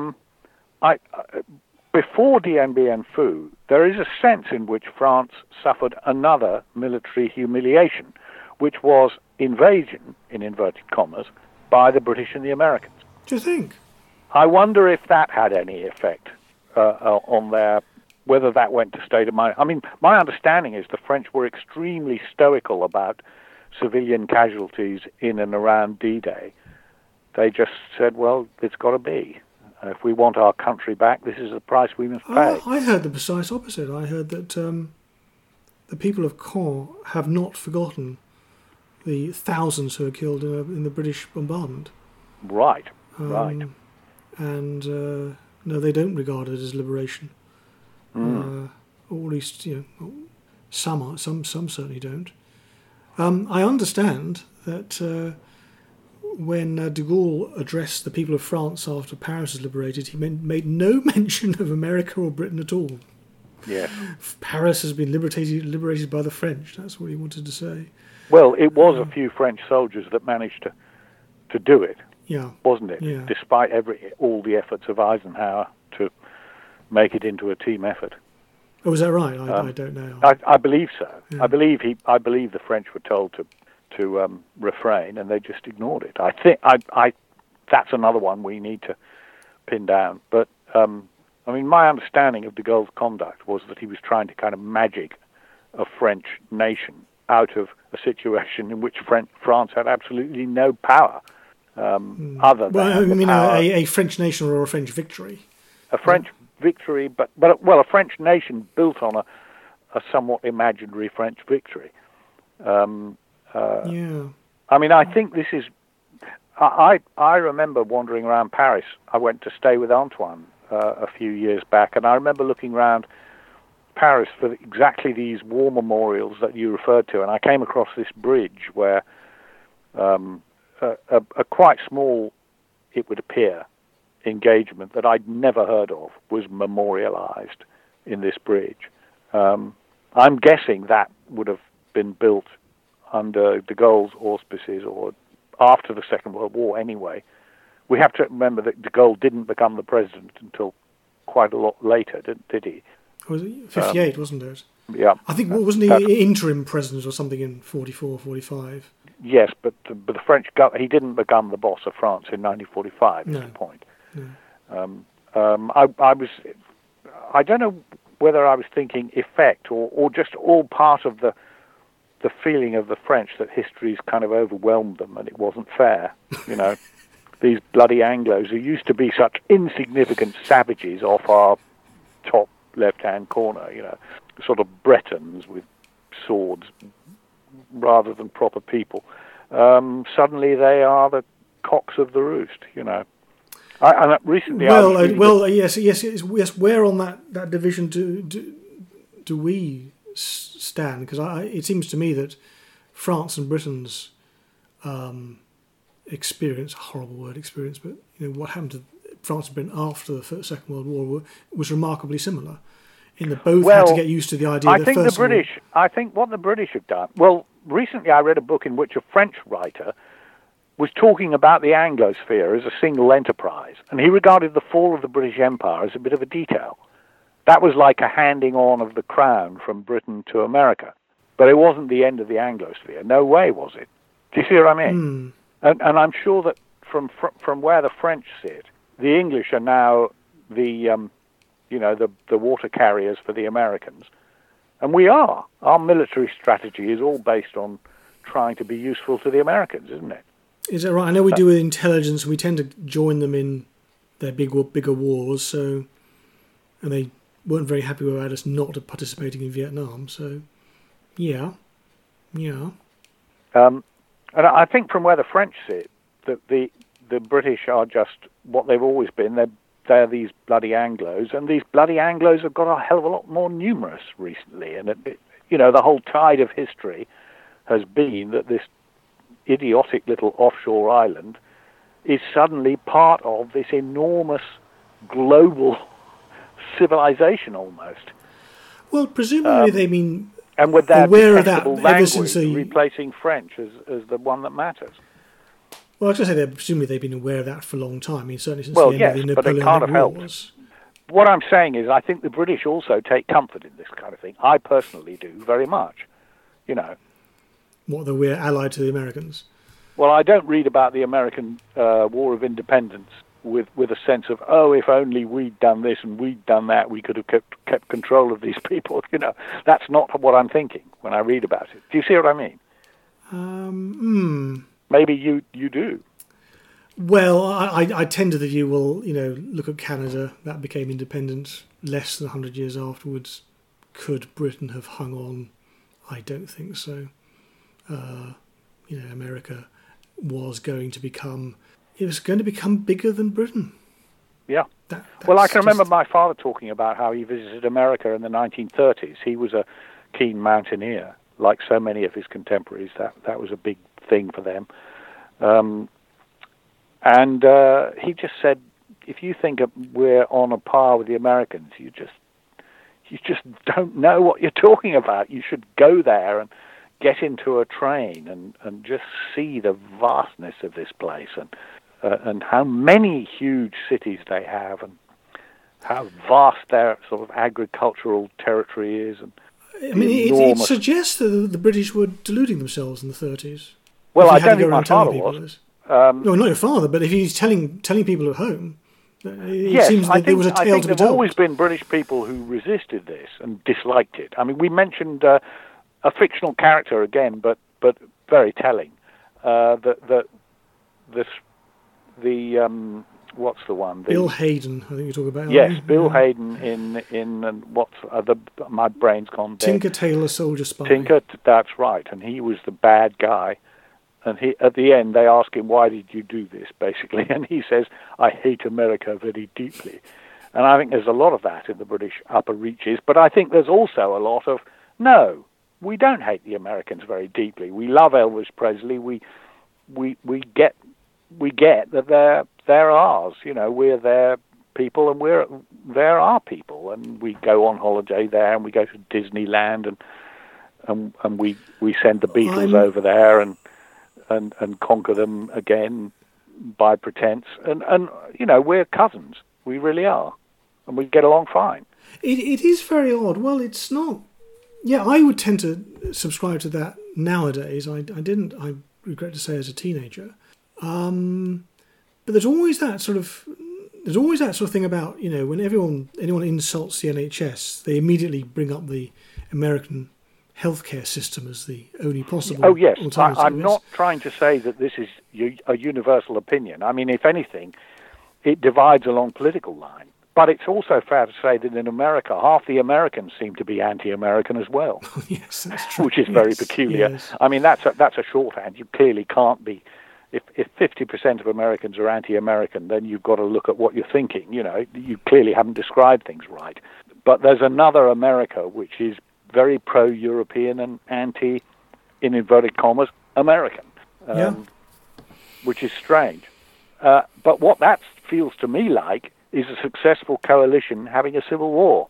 Before Dien Bien Phu, there is a sense in which France suffered another military humiliation, which was invasion, in inverted commas, by the British and the Americans. Do you think? I wonder if that had any effect on their... whether that went to state of mind. I mean, my understanding is the French were extremely stoical about civilian casualties in and around D-Day. They just said, well, it's got to be. If we want our country back, this is the price we must pay. I heard the precise opposite. I heard that the people of Caen have not forgotten the thousands who were killed in the British bombardment. Right. And no, they don't regard it as liberation. Or at least, some certainly don't. I understand that when de Gaulle addressed the people of France after Paris was liberated, he made no mention of America or Britain at all. Yeah. Paris has been liberated by the French. That's what he wanted to say. Well, it was a few French soldiers that managed to do it. Yeah. Wasn't it? Yeah. Despite all the efforts of Eisenhower to make it into a team effort. Oh, is that right? I don't know. I believe so. Yeah. I believe the French were told to refrain, and they just ignored it. I think that's another one we need to pin down. But I mean, my understanding of de Gaulle's conduct was that he was trying to kind of magic a French nation out of a situation in which France had absolutely no power. Other than a French nation or a French victory. A French victory, but a French nation built on a somewhat imaginary French victory. I mean, I think this is... I remember wandering around Paris. I went to stay with Antoine a few years back, and I remember looking around Paris for exactly these war memorials that you referred to, and I came across this bridge where a quite small, it would appear, engagement that I'd never heard of was memorialized in this bridge. I'm guessing that would have been built under de Gaulle's auspices or after the Second World War anyway. We have to remember that de Gaulle didn't become the president until quite a lot later, did he? Was it 58, wasn't it? Yeah. I think, wasn't he interim president or something in 44, 45? Yes, but the French he didn't become the boss of France in 1945, is the point. No. I don't know whether I was thinking effect or just all part of the feeling of the French that history's kind of overwhelmed them and it wasn't fair. These bloody Anglos who used to be such insignificant savages off our top left-hand corner, sort of Bretons with swords rather than proper people. Suddenly they are the cocks of the roost, Recently, yes. Where on that division do we stand? Because it seems to me that France and Britain's experience, a horrible word, experience, but what happened to France and Britain after the Second World War was remarkably similar. In that both had to get used to the idea. I think what the British have done. Well, recently I read a book in which a French writer was talking about the Anglosphere as a single enterprise, and he regarded the fall of the British Empire as a bit of a detail. That was like a handing on of the crown from Britain to America. But it wasn't the end of the Anglosphere. No way was it. Do you see what I mean? And I'm sure that from where the French sit, the English are now the water carriers for the Americans. And we are. Our military strategy is all based on trying to be useful to the Americans, isn't it? Is that right? I know we do with intelligence. We tend to join them in their bigger wars. And they weren't very happy about us not participating in Vietnam. So, yeah. And I think from where the French sit, that the British are just what they've always been. They're these bloody Anglos, and these bloody Anglos have got a hell of a lot more numerous recently. And the whole tide of history has been that this idiotic little offshore island is suddenly part of this enormous global civilization almost. Well, presumably they mean and with their aware of that language ever since replacing French as the one that matters. Well, I was going to say, presumably they've been aware of that for a long time. I mean, certainly since the end of the Napoleonic Wars. What I'm saying is I think the British also take comfort in this kind of thing. I personally do, very much. What, that we're allied to the Americans? Well, I don't read about the American War of Independence with a sense of, if only we'd done this and we'd done that, we could have kept control of these people. That's not what I'm thinking when I read about it. Do you see what I mean? Maybe you do. Well, I tend to the view, look at Canada. That became independent less than 100 years afterwards. Could Britain have hung on? I don't think so. America was going to become bigger than Britain. Yeah. Well, I can remember my father talking about how he visited America in the 1930s. He was a keen mountaineer, like so many of his contemporaries. That was a big thing for them. And he just said, if you think we're on a par with the Americans, you just don't know what you're talking about. You should go there and get into a train and just see the vastness of this place and how many huge cities they have and how vast their sort of agricultural territory is. And it suggests that the British were deluding themselves in the 30s. Well, I don't think my father was. No, not your father, but if he's telling people at home, it seems that there was a tale to be told. I think there have always been British people who resisted this and disliked it. I mean, we mentioned a fictional character again, but very telling. What's the one? Bill Hayden, I think you're talking about. Yes, Bill Hayden in my brain's gone dead. Tinker Tailor Soldier Spy. Tinker, that's right, and he was the bad guy. And at the end, they ask him, why did you do this, basically? And he says, I hate America very deeply. And I think there's a lot of that in the British upper reaches. But I think there's also a lot of, no, we don't hate the Americans very deeply. We love Elvis Presley. We get that they're ours. We're their people and they're our people. And we go on holiday there and we go to Disneyland and we send the Beatles over there and conquer them again by pretense. And we're cousins. We really are. And we get along fine. It is very odd. Well, it's not... Yeah, I would tend to subscribe to that nowadays. I didn't, I regret to say, as a teenager. But there's always that sort of thing about, when anyone insults the NHS, they immediately bring up the American healthcare system as the only possible alternative. I'm not trying to say that this is a universal opinion. I mean, if anything, it divides along political lines. But it's also fair to say that in America, half the Americans seem to be anti-American as well. Yes, that's true. Which is very peculiar. Yes. I mean, that's a shorthand. You clearly can't be. If 50% of Americans are anti-American, then you've got to look at what you're thinking. You clearly haven't described things right. But there's another America which is very pro-European and anti, in inverted commas, American, which is strange. But what that feels to me like is a successful coalition having a civil war.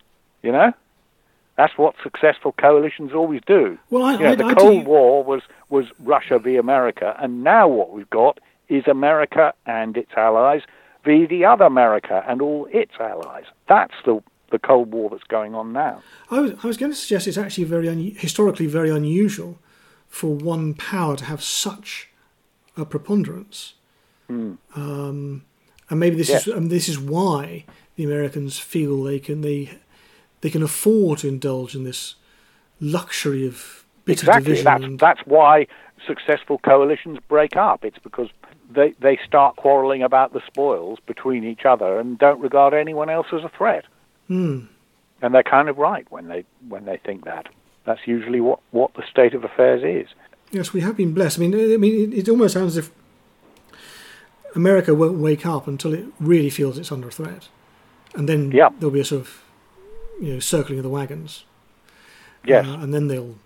That's what successful coalitions always do. Well, the Cold War was Russia v. America, and now what we've got is America and its allies v. the other America and all its allies. That's the the Cold War that's going on now. I was going to suggest it's actually historically very unusual for one power to have such a preponderance. And maybe this is why the Americans feel they can afford to indulge in this luxury of bitter division. That's why successful coalitions break up. It's because they start quarrelling about the spoils between each other and don't regard anyone else as a threat. And they're kind of right when they think that. That's usually what the state of affairs is. Yes, we have been blessed. I mean, it almost sounds as if America won't wake up until it really feels it's under threat, and then there'll be a sort of circling of the wagons. Yes, and then they'll,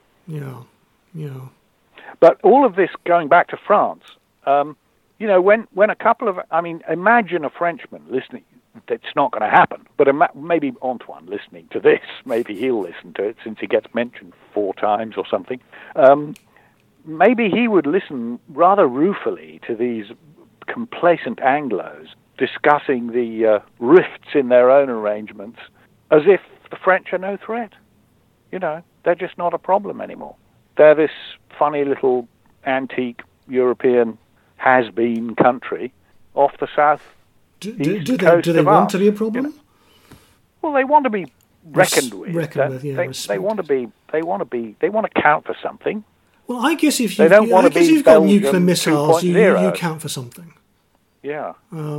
But all of this going back to France, when a couple of, imagine a Frenchman listening. It's not going to happen, but maybe Antoine listening to this, maybe he'll listen to it since he gets mentioned 4 times or something. Maybe he would listen rather ruefully to these complacent Anglos discussing the rifts in their own arrangements as if the French are no threat. They're just not a problem anymore. They're this funny little antique European has-been country off the south. Do they want to be a problem? Well, they want to be reckoned with. They want to count for something. Well, I guess if you've got nuclear missiles, you count for something. Yeah.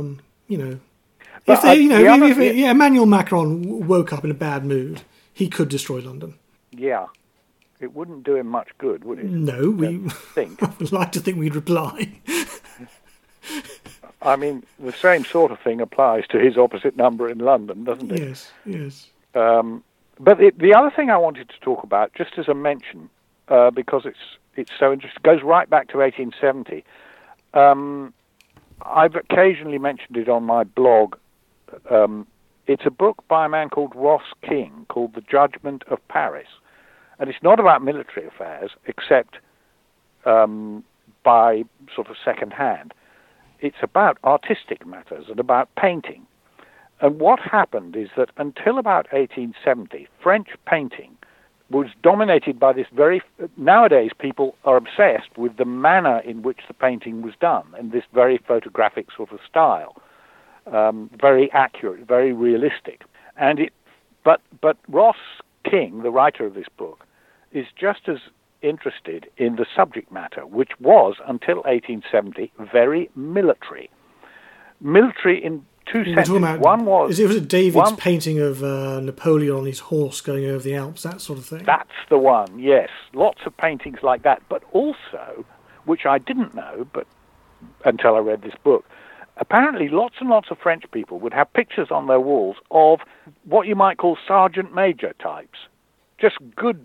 If Emmanuel Macron woke up in a bad mood, he could destroy London. Yeah. It wouldn't do him much good, would it? No, I would like to think we'd reply. The same sort of thing applies to his opposite number in London, doesn't it? Yes. But the other thing I wanted to talk about, just as a mention, because it's so interesting, goes right back to 1870. I've occasionally mentioned it on my blog. It's a book by a man called Ross King called The Judgment of Paris. And it's not about military affairs, except by sort of second hand. It's about artistic matters and about painting. And what happened is that until about 1870, French painting was dominated by this nowadays people are obsessed with the manner in which the painting was done, and this very photographic sort of style, very accurate, very realistic. But Ross King, the writer of this book, is just as interested in the subject matter, which was, until 1870, very military. Military in two senses. One was... Was it David's painting of Napoleon on his horse going over the Alps, that sort of thing? That's the one, yes. Lots of paintings like that. But also, which I didn't know but until I read this book, apparently lots and lots of French people would have pictures on their walls of what you might call sergeant major types. Just good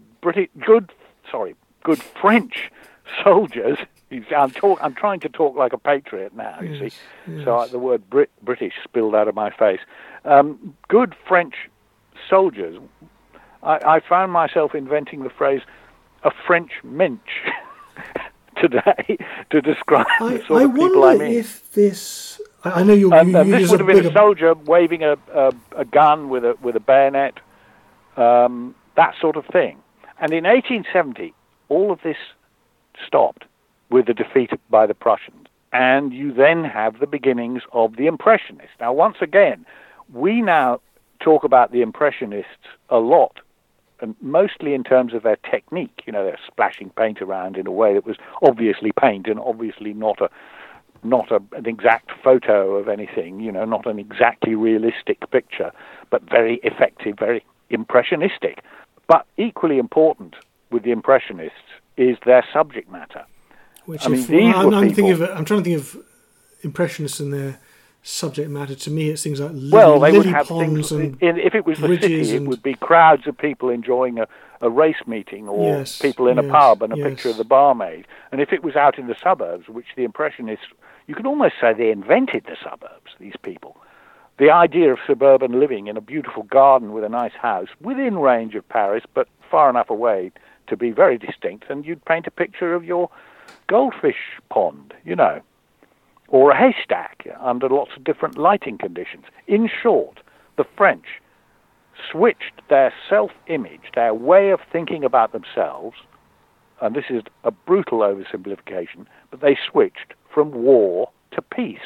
French soldiers. I'm trying to talk like a patriot now, you see. Yes. So the word British spilled out of my face. Good French soldiers. I found myself inventing the phrase, a French mensch, today, to describe the sort of people I mean. I wonder if this... I know you this would have been a soldier waving a gun with a bayonet, that sort of thing. And in 1870, all of this stopped with the defeat by the Prussians. And you then have the beginnings of the Impressionists. Now, once again, we now talk about the Impressionists a lot, and mostly in terms of their technique. They're splashing paint around in a way that was obviously paint and obviously not an exact photo of anything, not an exactly realistic picture, but very effective, very impressionistic. But equally important with the Impressionists is their subject matter. I'm trying to think of Impressionists and their subject matter. To me, it's things like lily ponds and if it was the city, it would be crowds of people enjoying a race meeting or people in a pub and a picture of the barmaid. And if it was out in the suburbs, which the Impressionists, you could almost say they invented the suburbs, these people. The idea of suburban living in a beautiful garden with a nice house within range of Paris, but far enough away to be very distinct, and you'd paint a picture of your goldfish pond, or a haystack under lots of different lighting conditions. In short, the French switched their self-image, their way of thinking about themselves, and this is a brutal oversimplification, but they switched from war to peace.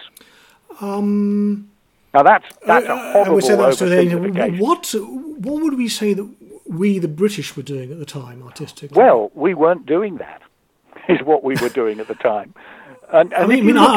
Now that's a horrible oversimplification. What would we say that we, the British, were doing at the time, artistically? Well, we weren't doing that, is what we were doing at the time. And let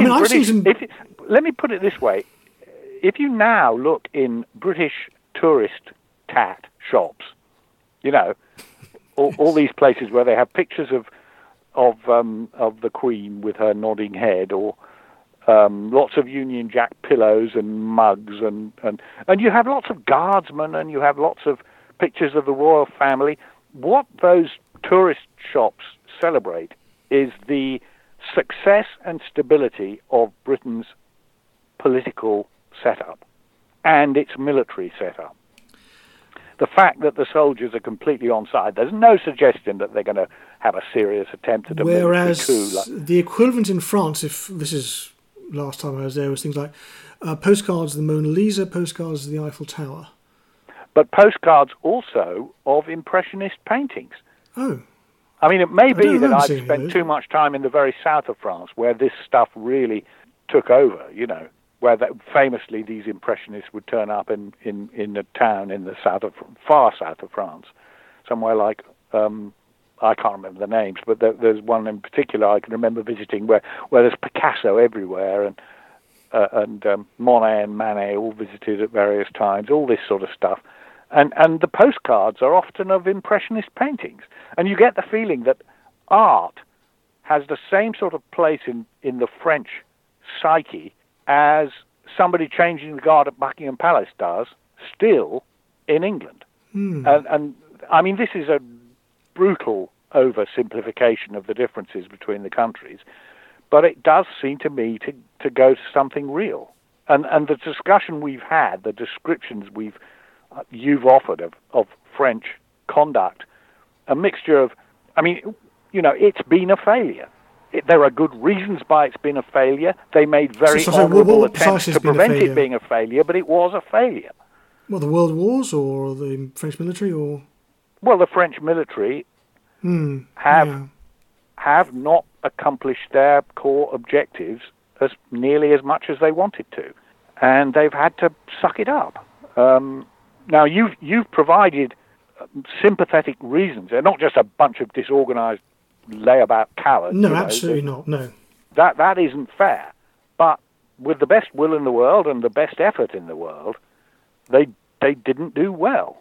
me put it this way. If you now look in British tourist tat shops, you know, all these places where they have pictures of the Queen with her nodding head, or lots of Union Jack pillows and mugs, and you have lots of guardsmen, and you have lots of pictures of the royal family. What those tourist shops celebrate is the success and stability of Britain's political setup and its military setup. The fact that the soldiers are completely on side, there's no suggestion that they're going to have a serious attempt at a military coup. Whereas the equivalent in France, if this is last time I was there, was things like postcards of the Mona Lisa, postcards of the Eiffel Tower. But postcards also of Impressionist paintings. Oh. I mean, it may be that I've spent too much time in the very south of France, where this stuff really took over, you know, where famously these Impressionists would turn up in a town in the far south of France, somewhere like, I can't remember the names, but there's one in particular I can remember visiting where there's Picasso everywhere, and Monet and Manet all visited at various times, all this sort of stuff. And the postcards are often of Impressionist paintings. And you get the feeling that art has the same sort of place in the French psyche as somebody changing the guard at Buckingham Palace does still in England. And I mean, this is a brutal oversimplification of the differences between the countries, but it does seem to me to go to something real. And the discussion we've had, the descriptions you've offered of French conduct, a mixture of, I mean, you know, it's been a failure. There are good reasons why it's been a failure. They made very honourable attempts to prevent it being a failure, but it was a failure. Well, the World Wars or the French military, or? Well, the French military have not accomplished their core objectives as nearly as much as they wanted to, and they've had to suck it up. Now, you've provided sympathetic reasons. They're not just a bunch of disorganized layabout cowards. No, absolutely not. No, that isn't fair. But with the best will in the world and the best effort in the world, they didn't do well.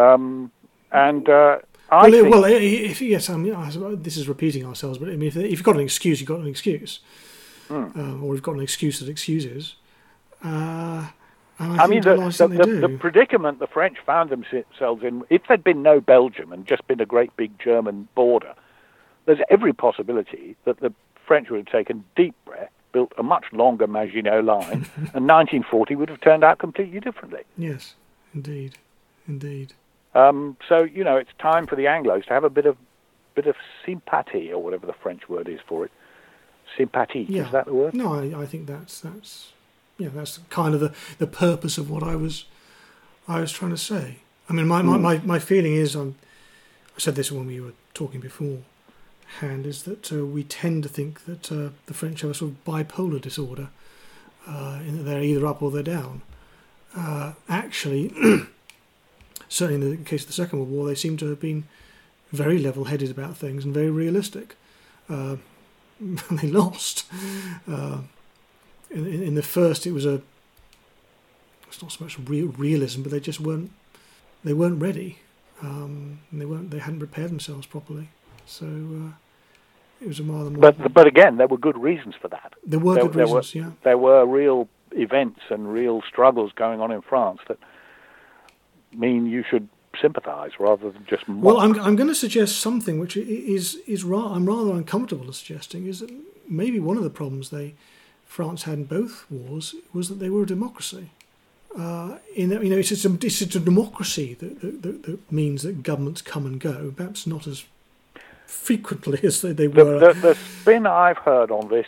Yes, I mean, this is repeating ourselves, but I mean, if you've got an excuse, you've got an excuse, or you've got an excuse that excuses. I mean, the predicament the French found themselves in, if there'd been no Belgium and just been a great big German border, there's every possibility that the French would have taken deep breath, built a much longer Maginot Line, and 1940 would have turned out completely differently. Yes, indeed. So, you know, it's time for the Anglos to have a bit of sympathie, or whatever the French word is for it. Sympathie, is that the word? No, I think that's kind of the purpose of what I was trying to say. I mean, my feeling is, I said this when we were talking beforehand, is that we tend to think that the French have a sort of bipolar disorder, in that they're either up or they're down. Actually, certainly in the case of the Second World War, they seem to have been very level-headed about things and very realistic. They lost. In the first, it's not so much realism, but they just weren't ready. They hadn't prepared themselves properly. So it was a rather more. But again, there were good reasons for that. There were good reasons. There were real events and real struggles going on in France that mean you should sympathise rather than just mock. Well, I'm going to suggest something which I'm rather uncomfortable suggesting, is that maybe one of the problems France had in both wars was that they were a democracy. It's a democracy that means that governments come and go, perhaps not as frequently as they were. The spin I've heard on this,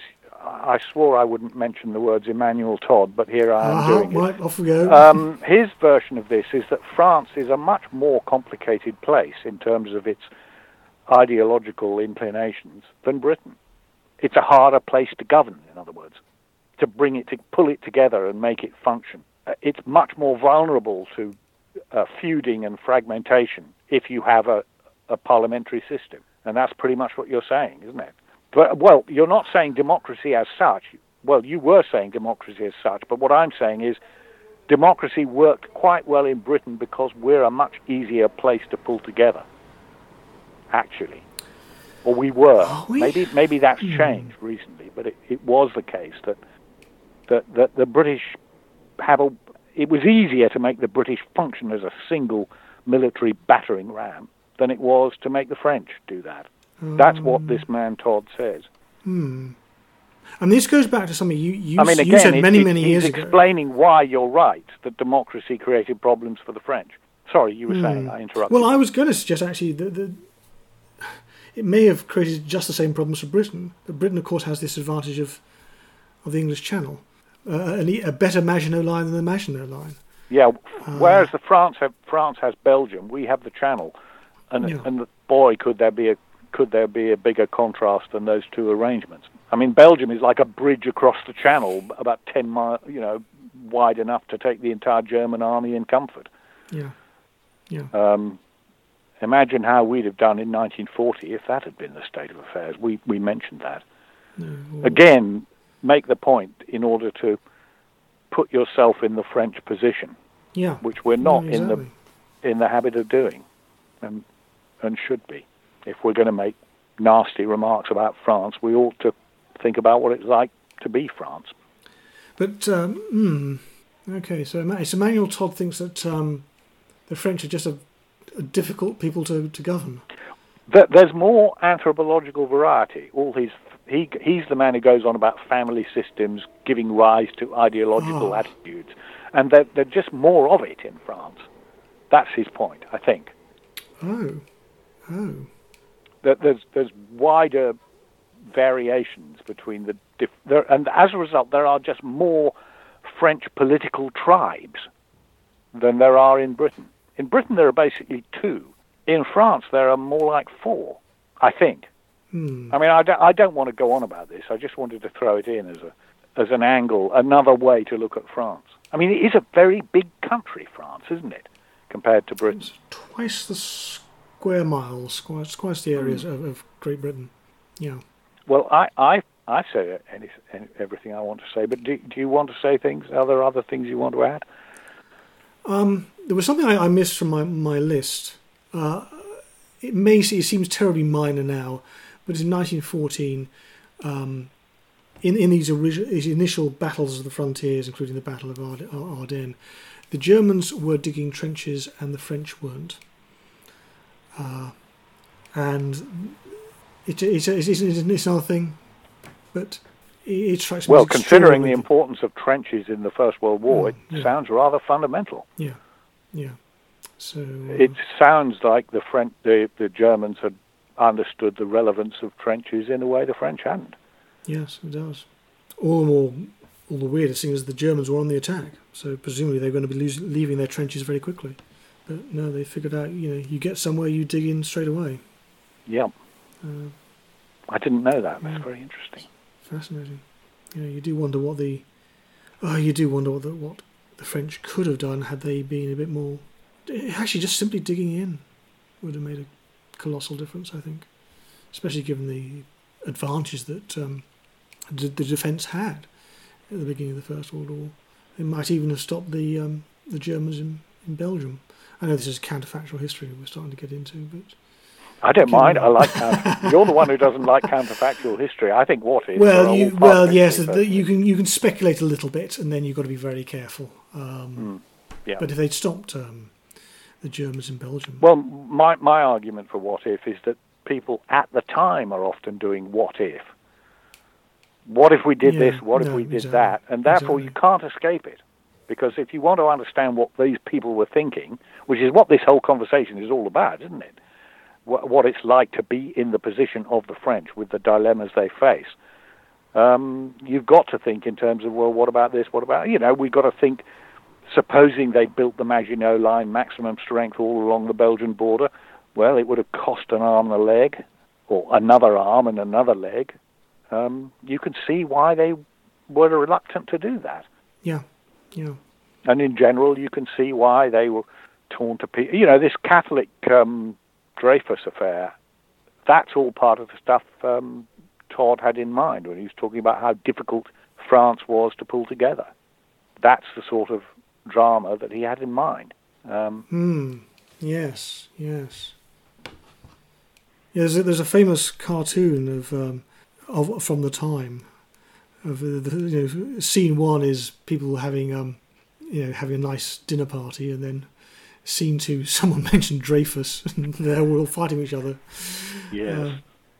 I swore I wouldn't mention the words Emmanuel Todd, but here I am doing right, it. Off we go. His version of this is that France is a much more complicated place in terms of its ideological inclinations than Britain. It's a harder place to govern, in other words, to pull it together and make it function. It's much more vulnerable to feuding and fragmentation if you have a parliamentary system. And that's pretty much what you're saying, isn't it? But, well, you're not saying democracy as such. Well, you were saying democracy as such, but what I'm saying is democracy worked quite well in Britain because we're a much easier place to pull together, actually. Or we were. Maybe that's changed recently, but it was the case that the British it was easier to make the British function as a single military battering ram than it was to make the French do that. That's what this man Todd says. And this goes back to something you said many years ago. He's explaining why you're right, that democracy created problems for the French. Sorry, you were saying, I interrupted. Well, I was going to suggest, actually, that it may have created just the same problems for Britain, but Britain, of course, has this advantage of the English Channel. A better Maginot Line than the Maginot Line. Yeah, whereas France has Belgium, we have the Channel. And boy, could there be a bigger contrast than those two arrangements. I mean, Belgium is like a bridge across the Channel, about 10 miles, wide enough to take the entire German army in comfort. Yeah. Imagine how we'd have done in 1940 if that had been the state of affairs. We mentioned that. Again, make the point in order to put yourself in the French position, which we're not in the habit of doing, and should be. If we're going to make nasty remarks about France, we ought to think about what it's like to be France. But, okay, so Emmanuel Todd thinks that the French are just a difficult people to govern. There's more anthropological variety. He's the man who goes on about family systems giving rise to ideological attitudes. And there's just more of it in France. That's his point, I think. Oh. There's wider variations between and as a result, there are just more French political tribes than there are in Britain. In Britain, there are basically 2. In France, there are more like 4, I think. I mean, I don't want to go on about this. I just wanted to throw it in as an angle, another way to look at France. I mean, it is a very big country, France, isn't it, compared to Britain? It's twice the square miles, twice the areas of Great Britain. Yeah. Well, I say everything I want to say, but do you want to say things? Are there other things you want to add? There was something I missed from my list. It seems terribly minor now, but in 1914, in these initial battles of the frontiers, including the Battle of Ardennes, the Germans were digging trenches and the French weren't. And it's another thing, but it strikes me. Well, considering the importance of trenches in the First World War, it sounds rather fundamental. Yeah. So it sounds like the Germans had understood the relevance of trenches in a way the French hadn't. Yes, it does. All the weirder thing is the Germans were on the attack, so presumably they're going to be leaving their trenches very quickly. But no, they figured out, you get somewhere, you dig in straight away. Yeah. I didn't know that. That's very interesting. Fascinating. You do wonder what the French could have done had they been a bit more. Actually, just simply digging in would have made a colossal difference, I think, especially given the advantage that the defence had at the beginning of the First World War. It might even have stopped the Germans in Belgium. I know this is counterfactual history we're starting to get into, but I don't mind. I like you're the one who doesn't like counterfactual history. I think what is yes, you can speculate a little bit, and then you've got to be very careful. But if they'd stopped the Germans in Belgium, well, my argument for what if is that people at the time are often doing what if. What if we did this? What if we did that? And therefore, you can't escape it. Because if you want to understand what these people were thinking, which is what this whole conversation is all about, isn't it? What it's like to be in the position of the French with the dilemmas they face, You've got to think in terms of, well, what about this? What about, we've got to think, supposing they built the Maginot Line maximum strength all along the Belgian border, well, it would have cost an arm and a leg, or another arm and another leg. You can see why they were reluctant to do that. Yeah. And in general, you can see why they were torn to pieces. This Catholic Dreyfus affair, that's all part of the stuff Todd had in mind when he was talking about how difficult France was to pull together. That's the sort of drama that he had in mind. Yes. Yeah, there's a famous cartoon of from the time. Scene one is people having having a nice dinner party, and then scene two, someone mentioned Dreyfus, and they're all fighting each other. Yes.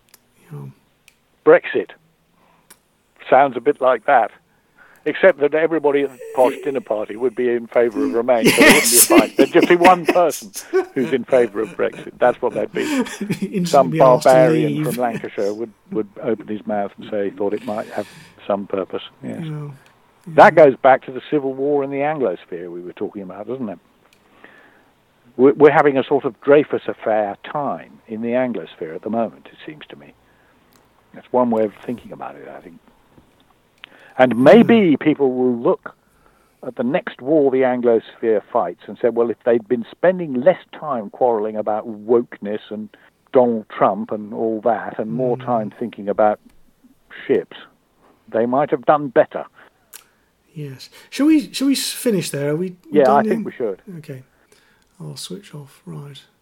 Brexit sounds a bit like that, except that everybody at the posh dinner party would be in favour of Remain. So there wouldn't be a fight. There'd just be one person who's in favour of Brexit. That's what they'd be. Some barbarian from Lancashire would open his mouth and say he thought it might have some purpose. Yes. That goes back to the Civil War in the Anglosphere we were talking about, doesn't it? We're having a sort of Dreyfus affair time in the Anglosphere at the moment, it seems to me. That's one way of thinking about it, I think. And maybe people will look at the next war the Anglosphere fights and say, well, if they'd been spending less time quarrelling about wokeness and Donald Trump and all that, and more time thinking about ships, they might have done better. Yes. Shall we finish there? Are we yeah, done I think we should. Okay. I'll switch off. Right.